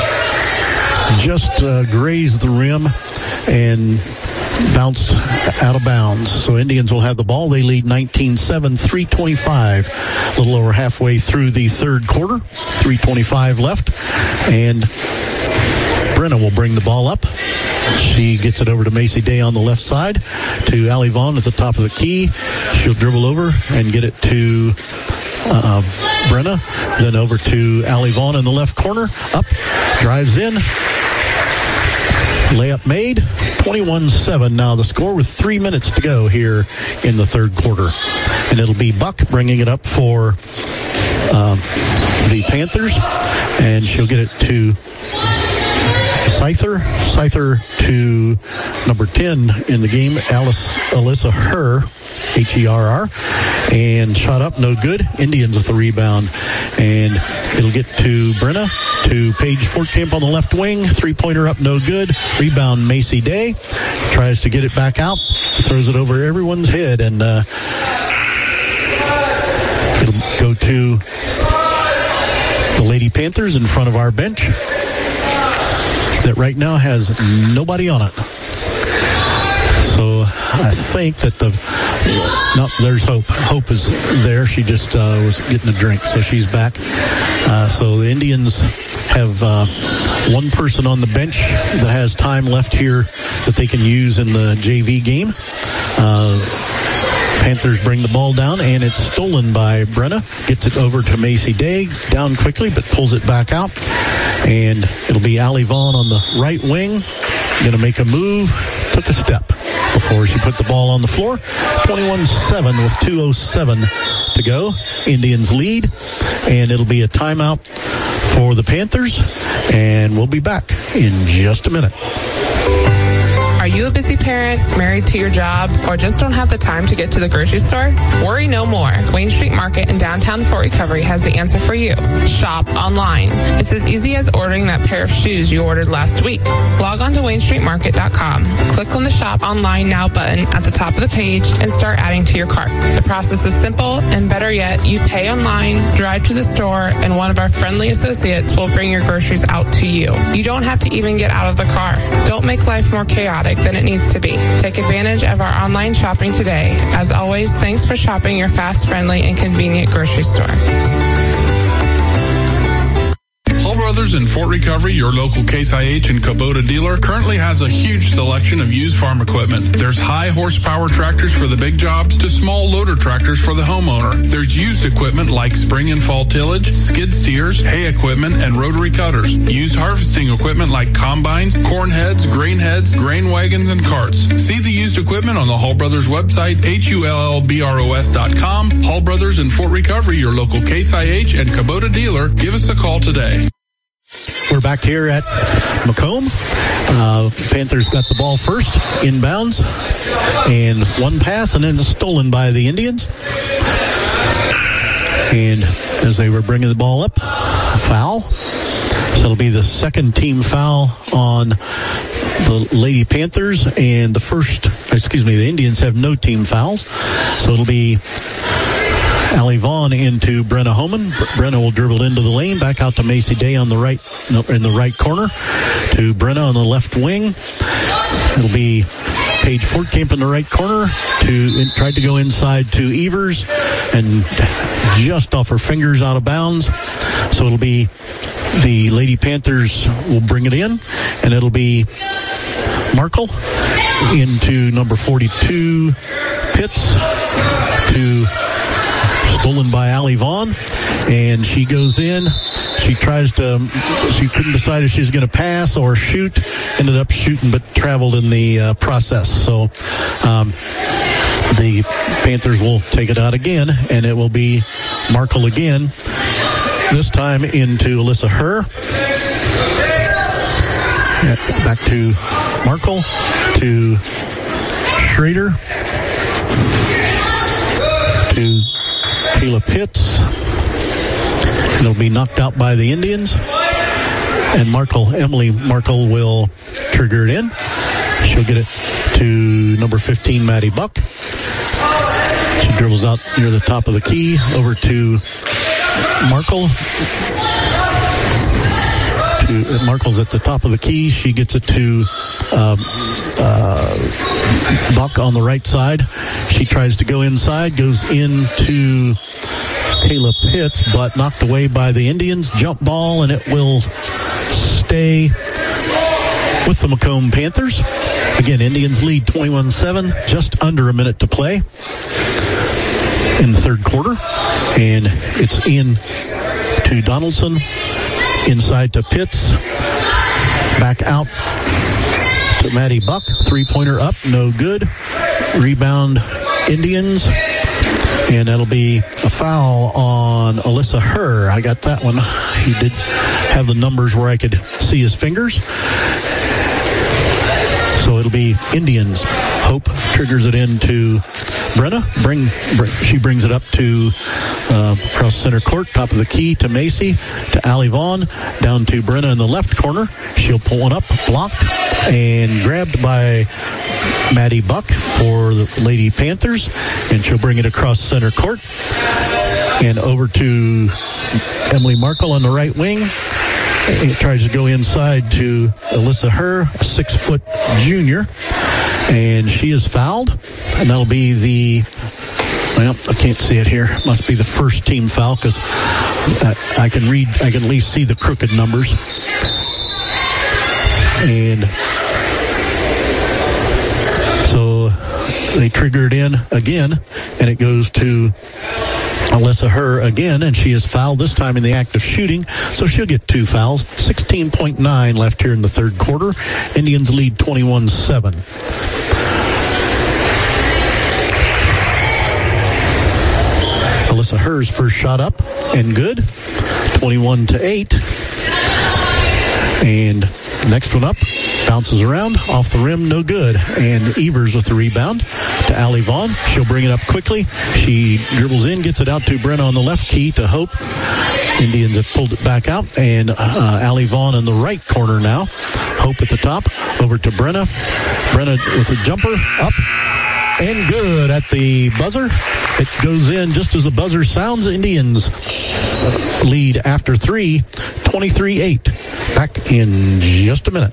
Just uh, grazed the rim and bounced out of bounds. So Indians will have the ball. They lead nineteen seven, three twenty-five. A little over halfway through the third quarter. three twenty-five left. And Brenna will bring the ball up. She gets it over to Macy Day on the left side, to Allie Vaughn at the top of the key. She'll dribble over and get it to uh, Brenna. Then over to Allie Vaughn in the left corner. Up, drives in. Layup made, twenty-one seven. Now the score with three minutes to go here in the third quarter. And it'll be Buck bringing it up for um, the Panthers. And she'll get it to Scyther. Scyther to number ten in the game, Alice Alyssa Herr, H E R R. And shot up, no good. Indians with the rebound. And it'll get to Brenna, to Paige Fortcamp on the left wing. Three-pointer up, no good. Rebound, Macy Day. Tries to get it back out. Throws it over everyone's head. And uh, it'll go to the Lady Panthers in front of our bench that right now has nobody on it. So I think that the no, there's hope. Hope is there. She just uh, was getting a drink, so she's back. Uh, so the Indians have uh, one person on the bench that has time left here that they can use in the J V game. Uh, Panthers bring the ball down, and it's stolen by Brenna. Gets it over to Macy Day, down quickly, but pulls it back out. And it'll be Allie Vaughn on the right wing. Going to make a move. Took a step before she put the ball on the floor. twenty-one seven with two oh seven to go. Indians lead, and it'll be a timeout for the Panthers, and we'll be back in just a minute. Are you a busy parent, married to your job, or just don't have the time to get to the grocery store? Worry no more. Wayne Street Market in downtown Fort Recovery has the answer for you. Shop online. It's as easy as ordering that pair of shoes you ordered last week. Log on to wayne street market dot com. Click on the Shop Online Now button at the top of the page and start adding to your cart. The process is simple, and better yet, you pay online, drive to the store, and one of our friendly associates will bring your groceries out to you. You don't have to even get out of the car. Don't make life more chaotic than it needs to be. Take advantage of our online shopping today. As always, thanks for shopping your fast, friendly, and convenient grocery store. Brothers in Fort Recovery, your local Case I H and Kubota dealer, currently has a huge selection of used farm equipment. There's high horsepower tractors for the big jobs to small loader tractors for the homeowner. There's used equipment like spring and fall tillage, skid steers, hay equipment, and rotary cutters. Used harvesting equipment like combines, corn heads, grain heads, grain wagons, and carts. See the used equipment on the Hall Brothers website, H U L L B R O S dot com. Hall Brothers in Fort Recovery, your local Case I H and Kubota dealer. Give us a call today. We're back here at Macomb. Uh, Panthers got the ball first, inbounds, and one pass, and then stolen by the Indians. And as they were bringing the ball up, a foul. So it'll be the second team foul on the Lady Panthers, and the first, excuse me, the Indians have no team fouls. So it'll be Allie Vaughn into Brenna Homan. Brenna will dribble into the lane, back out to Macy Day on the right, in the right corner, to Brenna on the left wing. It'll be Paige Fortcamp in the right corner, to tried to go inside to Evers, and just off her fingers out of bounds. So it'll be the Lady Panthers will bring it in, and it'll be Markle into number forty-two, Pitts, to stolen by Allie Vaughn, and she goes in. She tries to, she couldn't decide if she's going to pass or shoot. Ended up shooting, but traveled in the uh, process. So um, the Panthers will take it out again, and it will be Markle again. This time into Alyssa Herr. Back to Markle, to Schrader, to Kayla Pitts. It'll be knocked out by the Indians. And Markle, Emily Markle will trigger it in. She'll get it to number fifteen, Maddie Buck. She dribbles out near the top of the key over to Markle. To, Markle's at the top of the key. She gets it to uh, uh, Buck on the right side. She tries to go inside, goes into Kayla Pitts, but knocked away by the Indians. Jump ball, and it will stay with the Macomb Panthers. Again, Indians lead twenty-one seven, just under a minute to play in the third quarter. And it's in to Donaldson, inside to Pitts, back out to Maddie Buck. Three-pointer up, no good. Rebound, Indians. And that'll be a foul on Alyssa Herr. I got that one. He did have the numbers where I could see his fingers. So it'll be Indians. Hope triggers it into Brenna. Bring, bring she brings it up to uh, across center court, top of the key to Macy, to Allie Vaughn, down to Brenna in the left corner. She'll pull it up, blocked, and grabbed by Maddie Buck for the Lady Panthers, and she'll bring it across center court and over to Emily Markle on the right wing. It tries to go inside to Alyssa Herr, a six-foot junior, and she is fouled, and that'll be the, well, I can't see it here. Must be the first team foul, because I, I can read, I can at least see the crooked numbers. And so they trigger it in again, and it goes to Alyssa Herr again, and she is fouled, this time in the act of shooting, so she'll get two fouls. sixteen point nine left here in the third quarter. Indians lead twenty-one seven. Alyssa Herr's first shot up and good, twenty-one to eight. And next one up, bounces around, off the rim, no good. And Evers with the rebound to Allie Vaughn. She'll bring it up quickly. She dribbles in, gets it out to Brenna on the left key to Hope. Indians have pulled it back out. And uh, Allie Vaughn in the right corner now. Hope at the top, over to Brenna. Brenna with a jumper, up and good at the buzzer. It goes in just as the buzzer sounds. Indians lead after three, twenty-three eight. Back in just a minute.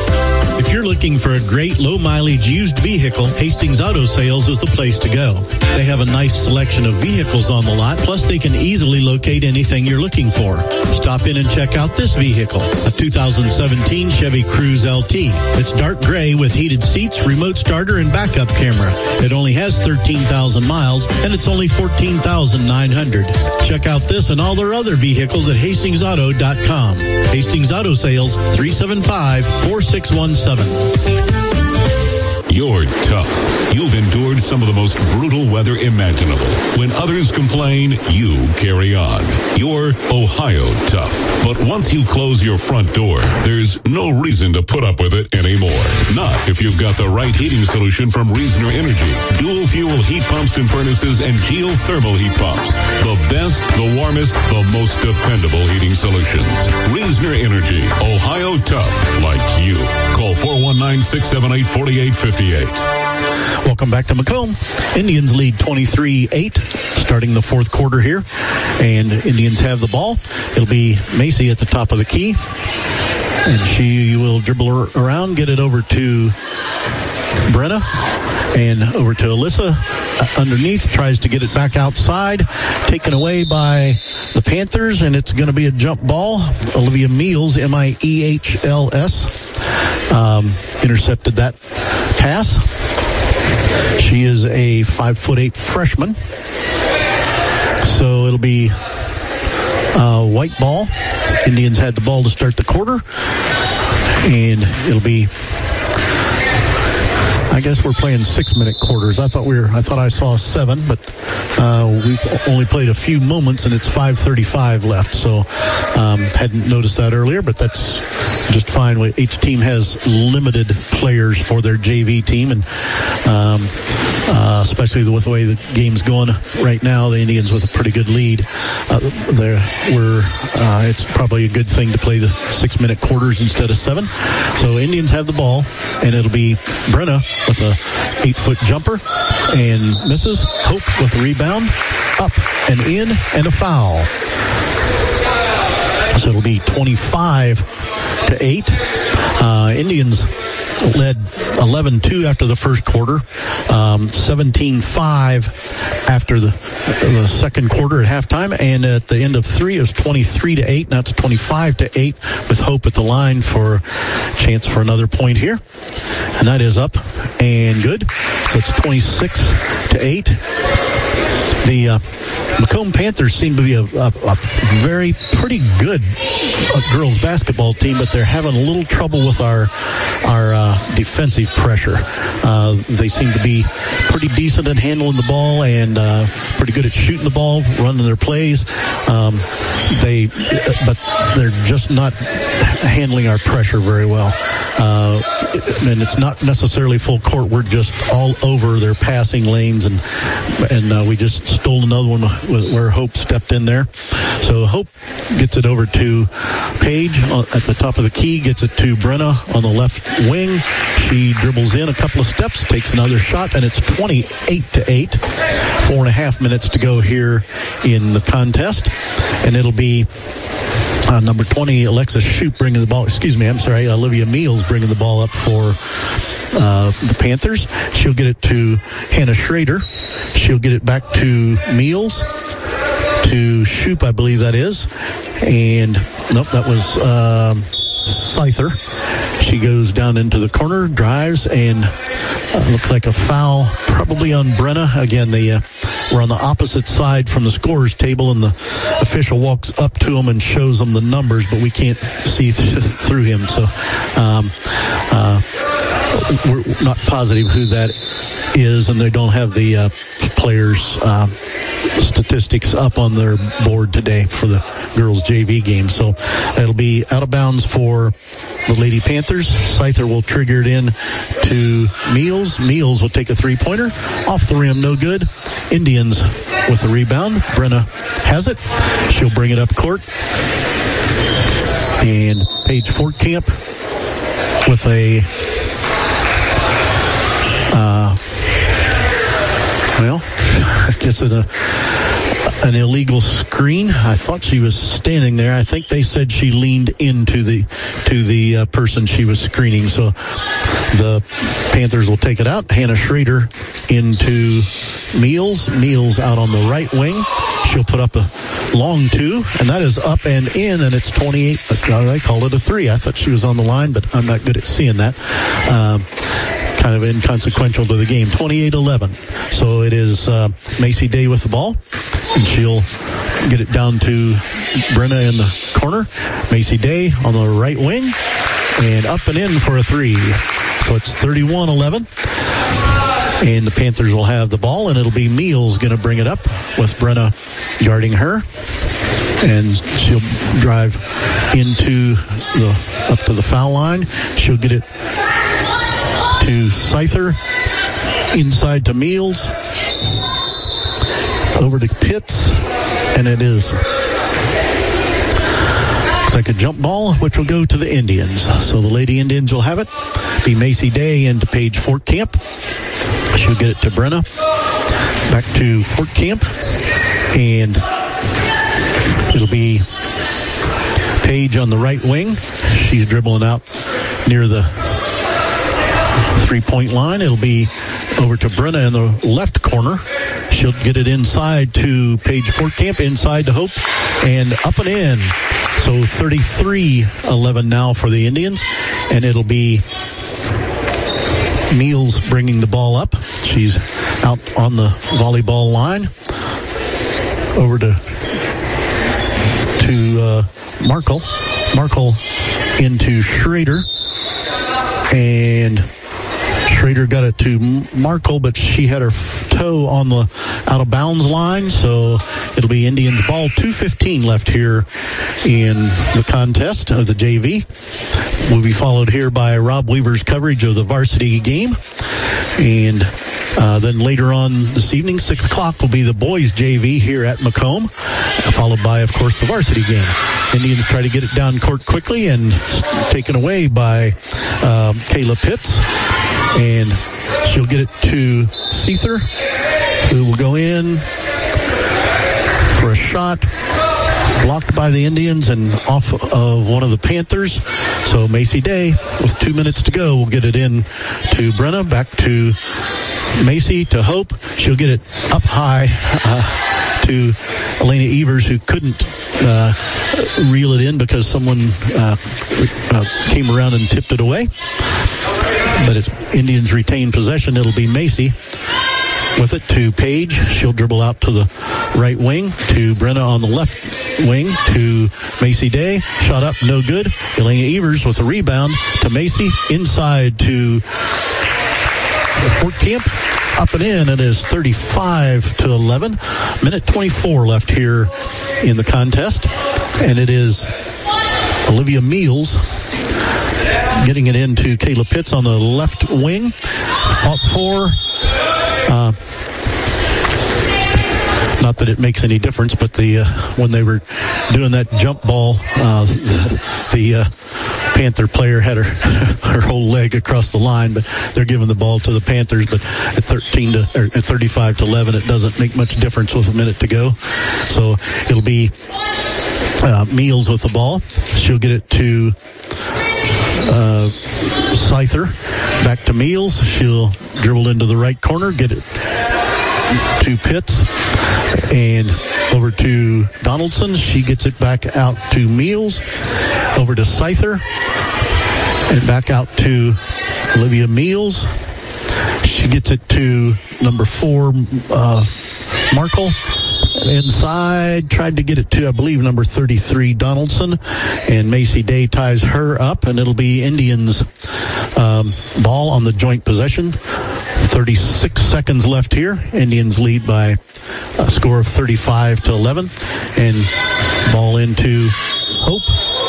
If you're looking for a great low-mileage used vehicle, Hastings Auto Sales is the place to go. They have a nice selection of vehicles on the lot, plus they can easily locate anything you're looking for. Stop in and check out this vehicle, a two thousand seventeen Chevy Cruze L T. It's dark gray with heated seats, remote starter, and backup camera. It only has thirteen thousand miles, and it's only fourteen thousand nine hundred dollars. Check out this and all their other vehicles at Hastings Auto dot com. Hastings Auto Sales, three seven five, four six one seven. You're tough. You've endured some of the most brutal weather imaginable. When others complain, you carry on. You're Ohio tough. But once you close your front door, there's no reason to put up with it anymore. Not if you've got the right heating solution from Reasoner Energy. Dual fuel heat pumps and furnaces and geothermal heat pumps. The best, the warmest, the most dependable heating solutions. Reasoner Energy. Ohio tough. Like you. Call four one nine, six seven eight, four eight five eight. Welcome back to Macomb. Indians lead twenty-three eight, starting the fourth quarter here. And Indians have the ball. It'll be Macy at the top of the key. And she will dribble around, get it over to Brenna and over to Alyssa uh, underneath, tries to get it back outside, taken away by the Panthers, and it's going to be a jump ball. Olivia Meals, M I E H L S, um, intercepted that pass. She is a five foot eight freshman, so it'll be uh, white ball. Indians had the ball to start the quarter, and it'll be, I guess we're playing six-minute quarters. I thought we were. I thought I saw seven, but uh, we've only played a few moments, and it's five thirty-five left. So um, hadn't noticed that earlier, but that's just fine. Each team has limited players for their J V team, and um, uh, especially with the way the game's going right now, the Indians with a pretty good lead. Uh, there, we're. Uh, it's probably a good thing to play the six-minute quarters instead of seven. So Indians have the ball, and it'll be Brenna with a eight-foot jumper and misses. Hope with a rebound, up and in, and a foul. So it'll be twenty-five to eight. Uh, Indians led eleven two after the first quarter, um, seventeen five after the, the second quarter at halftime, and at the end of three, it was twenty-three to eight. Now it's twenty-five to eight with Hope at the line for a chance for another point here. And that is up and good. So it's twenty-six to eight. The uh, Macomb Panthers seem to be a, a, a very pretty good uh, girls basketball team, but they're having a little trouble with our our uh, defensive pressure. Uh, they seem to be pretty decent at handling the ball and uh, pretty good at shooting the ball, running their plays. Um, they, but they're just not handling our pressure very well. Uh, and it's not necessarily full court. We're just all over their passing lanes, and and uh, we just stole another one where Hope stepped in there. So Hope gets it over to Paige at the top of the key, gets it to Brenna on the left wing. She dribbles in a couple of steps, takes another shot, and it's twenty-eight to eight. Four and a half minutes to go here in the contest, and it'll be Uh, number twenty, Alexis Shoup bringing the ball. Excuse me, I'm sorry. Olivia Meals bringing the ball up for uh, the Panthers. She'll get it to Hannah Schrader. She'll get it back to Meals. To Shoup, I believe that is. And, nope, that was um, Scyther. She goes down into the corner, drives, and uh, looks like a foul probably on Brenna. Again, the... Uh, We're on the opposite side from the scorer's table, and the official walks up to him and shows them the numbers, but we can't see th- through him. So um, uh, we're not positive who that is, and they don't have the uh, players' uh, statistics up on their board today for the girls' J V game. So it'll be out of bounds for the Lady Panthers. Scyther will trigger it in to Meals. Meals will take a three-pointer. Off the rim, no good. Indians with the rebound. Brenna has it. She'll bring it up court. And Paige Fortcamp with a, uh, well, I guess in a, an illegal screen. I thought she was standing there. I think they said she leaned into the to the uh, person she was screening. So the Panthers will take it out. Hannah Schrader into Meals. Meals out on the right wing. She'll put up a long two, and that is up and in, and it's twenty-eight. Uh, they called it a three. I thought she was on the line, but I'm not good at seeing that. Um, kind of inconsequential to the game. twenty-eight eleven. So it is uh, Macy Day with the ball, and she'll get it down to Brenna in the corner. Macy Day on the right wing, and up and in for a three. So it's thirty-one eleven. And the Panthers will have the ball, and it'll be Meals going to bring it up with Brenna guarding her. And she'll drive into the, up to the foul line. She'll get it to Scyther, inside to Meals, over to Pitts, and it is looks like a jump ball, which will go to the Indians. So the Lady Indians will have it. Be Macy Day into Paige Fortcamp. She'll get it to Brenna. Back to Fortcamp. And it'll be Paige on the right wing. She's dribbling out near the three-point line. It'll be over to Brenna in the left corner. She'll get it inside to Paige Fortcamp, inside to Hope, and up and in. So thirty-three eleven now for the Indians, and it'll be Meals bringing the ball up. She's out on the volleyball line. Over to to uh, Markle. Markle into Schrader. And Schrader got it to Markle, but she had her toe on the out of bounds line, so it'll be Indians ball. two fifteen left here in the contest of the J V. Will be followed here by Rob Weaver's coverage of the varsity game. And uh, then later on this evening, six o'clock, will be the boys J V here at Macomb, followed by, of course, the varsity game. Indians try to get it down court quickly and taken away by uh, Kayla Pitts. And she'll get it to Seether, who will go in for a shot. Blocked by the Indians and off of one of the Panthers. So Macy Day, with two minutes to go, will get it in to Brenna. Back to Macy, to Hope. She'll get it up high uh, to Elena Evers, who couldn't uh, reel it in because someone uh, uh, came around and tipped it away. But it's Indians retain possession. It'll be Macy with it to Paige. She'll dribble out to the right wing to Brenna on the left wing to Macy Day. Shot up, no good. Elena Evers with a rebound to Macy. Inside to Fortcamp. Up and in. It is thirty-five to eleven. Minute twenty-four left here in the contest. And it is Olivia Meals getting it into Kayla Pitts on the left wing. Fought for. Uh, not that it makes any difference, but the uh, when they were doing that jump ball, uh, the, the uh, Panther player had her her whole leg across the line, but they're giving the ball to the Panthers. But at thirteen to or at thirty-five to eleven, it doesn't make much difference with a minute to go. So it'll be uh, Meals with the ball. She'll get it to uh, Scyther. Back to Meals. She'll dribble into the right corner, get it to Pitts, and over to Donaldson. She gets it back out to Meals, over to Scyther, and back out to Olivia Meals. She gets it to number four, uh, Markle. Inside, tried to get it to, I believe, number thirty-three, Donaldson, and Macy Day ties her up, and it'll be Indians um, ball on the joint possession. thirty-six seconds left here. Indians lead by a score of thirty-five to eleven, and ball into Hope.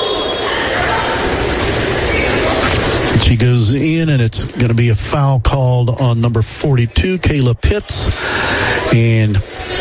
She goes in, and it's going to be a foul called on number forty-two, Kayla Pitts, and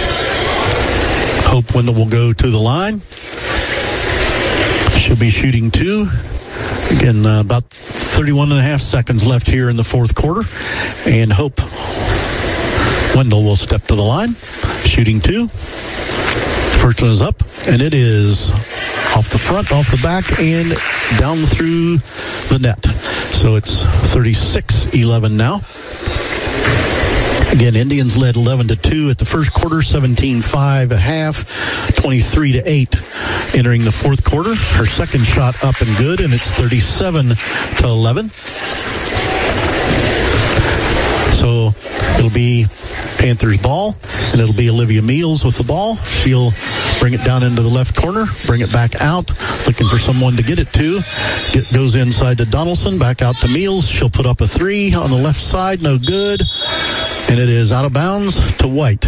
Hope Wendell will go to the line. She'll be shooting two. Again, uh, about thirty-one and a half seconds left here in the fourth quarter. And Hope Wendell will step to the line, shooting two. First one is up, and it is off the front, off the back, and down through the net. So it's thirty-six eleven now. Again, Indians led eleven to two at the first quarter, seventeen five at half, twenty-three to eight entering the fourth quarter. Her second shot up and good, and it's thirty-seven to eleven. So it'll be Panthers ball, and it'll be Olivia Meals with the ball. She'll bring it down into the left corner, bring it back out, looking for someone to get it to. It goes inside to Donaldson, back out to Meals. She'll put up a three on the left side, no good. And it is out of bounds to White.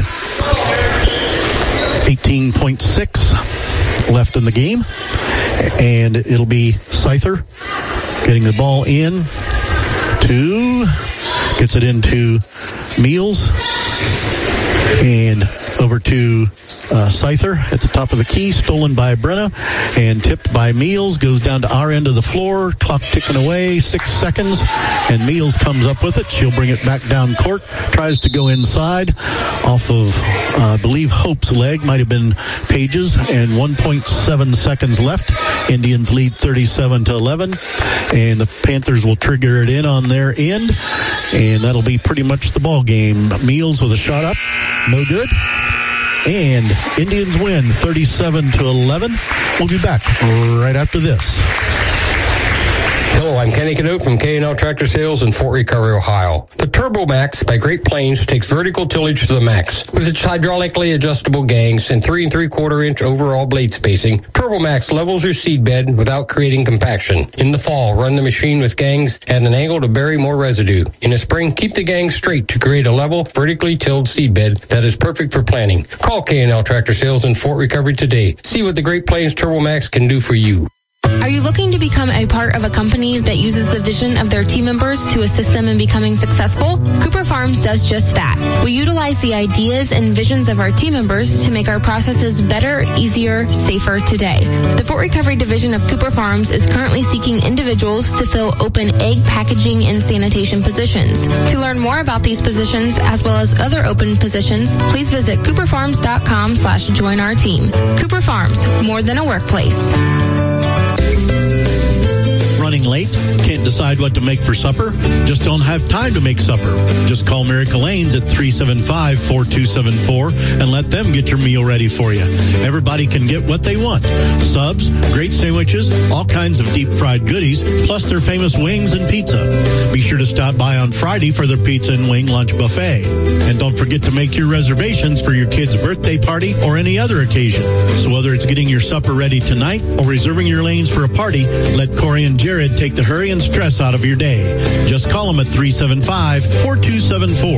eighteen point six left in the game. And it'll be Scyther getting the ball in to, gets it into Meals. And over to uh, Scyther at the top of the key, stolen by Brenna and tipped by Meals, goes down to our end of the floor, clock ticking away, six seconds, and Meals comes up with it. She'll bring it back down court, tries to go inside off of, uh, I believe, Hope's leg, might have been Page's, and one point seven seconds left. Indians lead thirty-seven to eleven, and the Panthers will trigger it in on their end, and that'll be pretty much the ball game. Meals with a shot up. No good. And Indians win thirty-seven to eleven. We'll be back right after this. Hello, I'm Kenny Canuck from K and L Tractor Sales in Fort Recovery, Ohio. The Turbo Max by Great Plains takes vertical tillage to the max. With its hydraulically adjustable gangs and three and three quarter inch overall blade spacing, Turbo Max levels your seed bed without creating compaction. In the fall, run the machine with gangs at an angle to bury more residue. In the spring, keep the gangs straight to create a level, vertically tilled seed bed that is perfect for planting. Call K and L Tractor Sales in Fort Recovery today. See what the Great Plains Turbo Max can do for you. Are you looking to become a part of a company that uses the vision of their team members to assist them in becoming successful? Cooper Farms does just that. We utilize the ideas and visions of our team members to make our processes better, easier, safer today. The Fort Recovery Division of Cooper Farms is currently seeking individuals to fill open egg packaging and sanitation positions. To learn more about these positions, as well as other open positions, please visit cooperfarms.com slash join our team. Cooper Farms, more than a workplace. Running late? Can't decide what to make for supper? Just don't have time to make supper. Just call Miracle Lanes at three seven five, four two seven four and let them get your meal ready for you. Everybody can get what they want. Subs, great sandwiches, all kinds of deep fried goodies, plus their famous wings and pizza. Be sure to stop by on Friday for their pizza and wing lunch buffet. And don't forget to make your reservations for your kid's birthday party or any other occasion. So whether it's getting your supper ready tonight or reserving your lanes for a party, let Corey and Jared take the hurry and stress out of your day. Just call them at three seven five, four two seven four.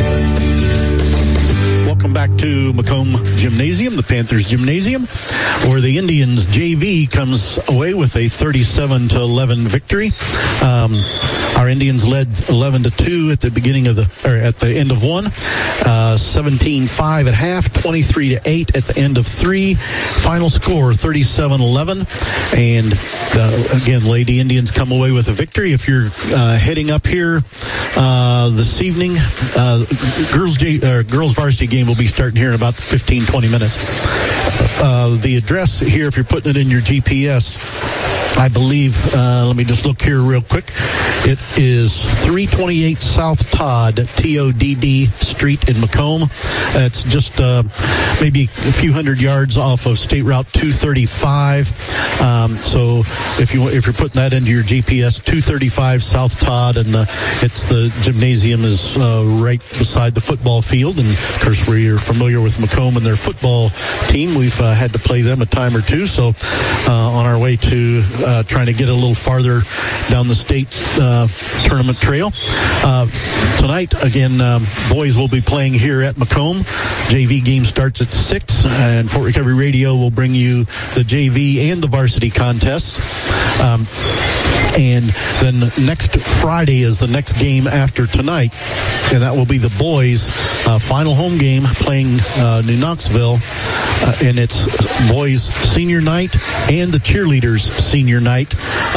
Welcome back to Macomb Gymnasium, the Panthers Gymnasium, where the Indians J V comes away with a thirty-seven to eleven victory. Um, our Indians led eleven to two at the beginning of the, or at the end of one, uh, seventeen five at half, twenty-three to eight at the end of three. Final score thirty-seven eleven. And uh, again, Lady Indians come away with a victory. If you're uh, heading up here uh, this evening, uh, girls J, uh, girls varsity game will be starting here in about fifteen, twenty minutes. Uh, the address here, if you're putting it in your G P S, I believe, uh, let me just look here real quick. It is three twenty-eight South Todd, T O D D Street in Macomb. It's just uh, maybe a few hundred yards off of State Route two thirty-five. Um, so if, you, if you're putting that into your G P S, two thirty-five South Todd, and the, it's the gymnasium is uh, right beside the football field. And, of course, we're familiar with Macomb and their football team. We've uh, had to play them a time or two. So uh, on our way to uh, trying to get a little farther down the state uh, tournament trail. Uh, tonight, again, um, boys will be playing here at Macomb. J V game starts at six, and Fort Recovery Radio will bring you the J V and the varsity contests. Um, and then next Friday is the next game after tonight, and that will be the boys' uh, final home game playing uh, New Knoxville. Uh, and it's boys' senior night and the cheerleaders' senior night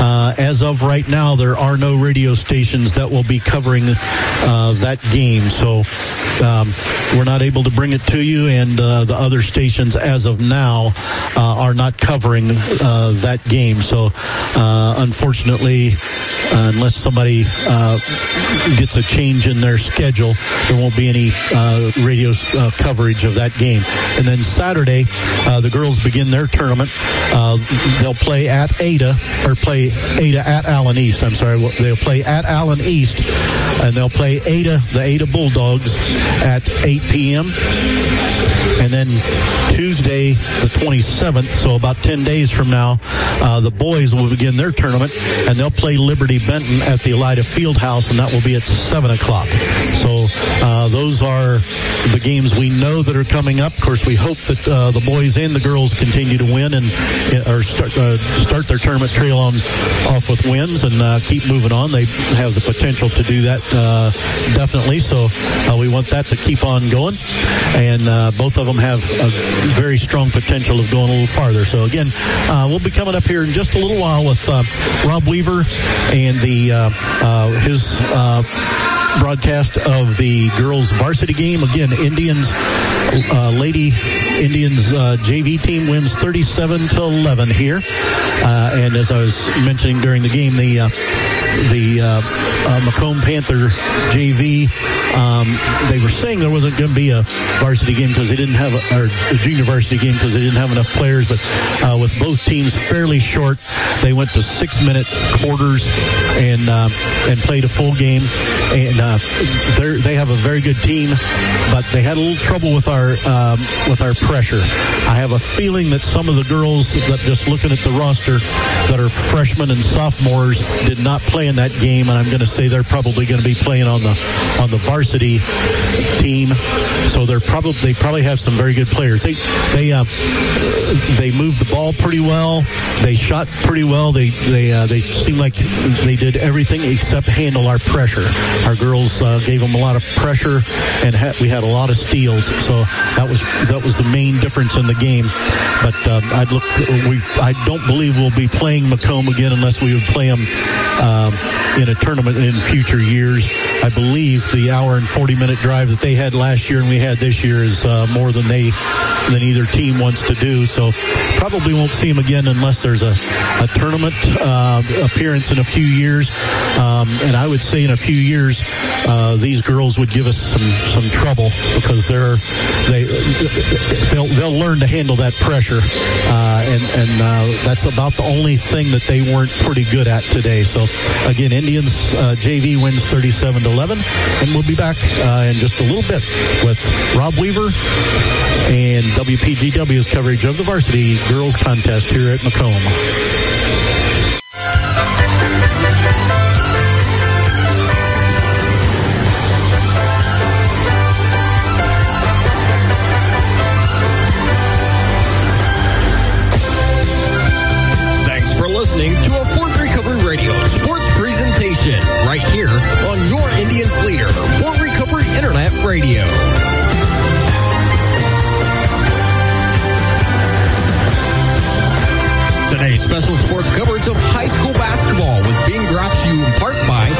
uh, as of right now, there are no radio stations that will be covering uh, that game. So um, we're not able to bring it to you, and uh, the other stations as of now uh, are not covering uh, that game. So uh, unfortunately, uh, unless somebody uh, gets a change in their schedule, there won't be any uh, radio uh, coverage of that game. And then Saturday, uh, the girls begin their tournament. Uh, they'll play at Ada, or play Ada at Allen East. I'm sorry. They'll play at Allen East, and they'll play Ada, the Ada Bulldogs, at eight p.m. And then Tuesday, the twenty-seventh, so about ten days from now, uh, the boys will begin their tournament, and they'll play Liberty Benton at the Elida Fieldhouse, and that will be at seven o'clock. So uh, those are the games we know that are coming up. Of course, we hope that uh, the boys and the girls continue to win and or start uh, start their tournament trail on off with wins and uh, keep moving on. They have the potential to do that uh, definitely. So uh, we want that to keep on going, and uh, both of them have a very strong potential of going a little farther. So again, uh, we'll be coming up here in just a little while with uh, Rob Weaver and the uh, uh, his uh, broadcast of the girls varsity game. Again, Indians, uh, Lady Indians uh, J V team wins thirty-seven to eleven here. Uh, and as I was mentioning during the game, the uh, the uh, uh, Macomb Panther J V, um, they were saying there wasn't going to be a varsity game because they didn't have, a, or a junior varsity game because they didn't have enough players. But uh, with both teams fairly short, they went to six-minute quarters and uh, and played a full game. And uh, they have a very good team, but they had a little trouble with our um, with our pressure. I have a feeling that some of the girls, that just looking at the roster, that are freshmen and sophomores, did not play in that game, and I'm going to say they're probably going to be playing on the on the varsity team. So they're probably they probably have some very good players. They they uh, they moved the ball pretty well. They shot pretty well. They they uh, they seemed like they did everything except handle our pressure. Our girls uh, gave them a lot of pressure, and ha- we had a lot of steals. So that was that was the main difference in the game. But uh, I'd look. We I don't believe we'll be playing Macomb again unless we would play them um, in a tournament in future years. I believe the hour and forty minute drive that they had last year and we had this year is uh, more than they than either team wants to do. So probably won't see them again unless there's a, a tournament uh, appearance in a few years. Um, and I would say in a few years, uh, these girls would give us some, some trouble because they're they they'll they'll learn to handle that pressure, uh, and and uh, that's about the only thing that they weren't pretty good at today. So again, Indians uh, J V wins thirty-seven to eleven, and we'll be back uh, in just a little bit with Rob Weaver and W P G W's coverage of the varsity girls contest here at Macomb. Listening to a Fort Recovery Radio sports presentation right here on your Indians leader, Fort Recovery Internet Radio. Today's special sports coverage of high school basketball was being brought to you in part by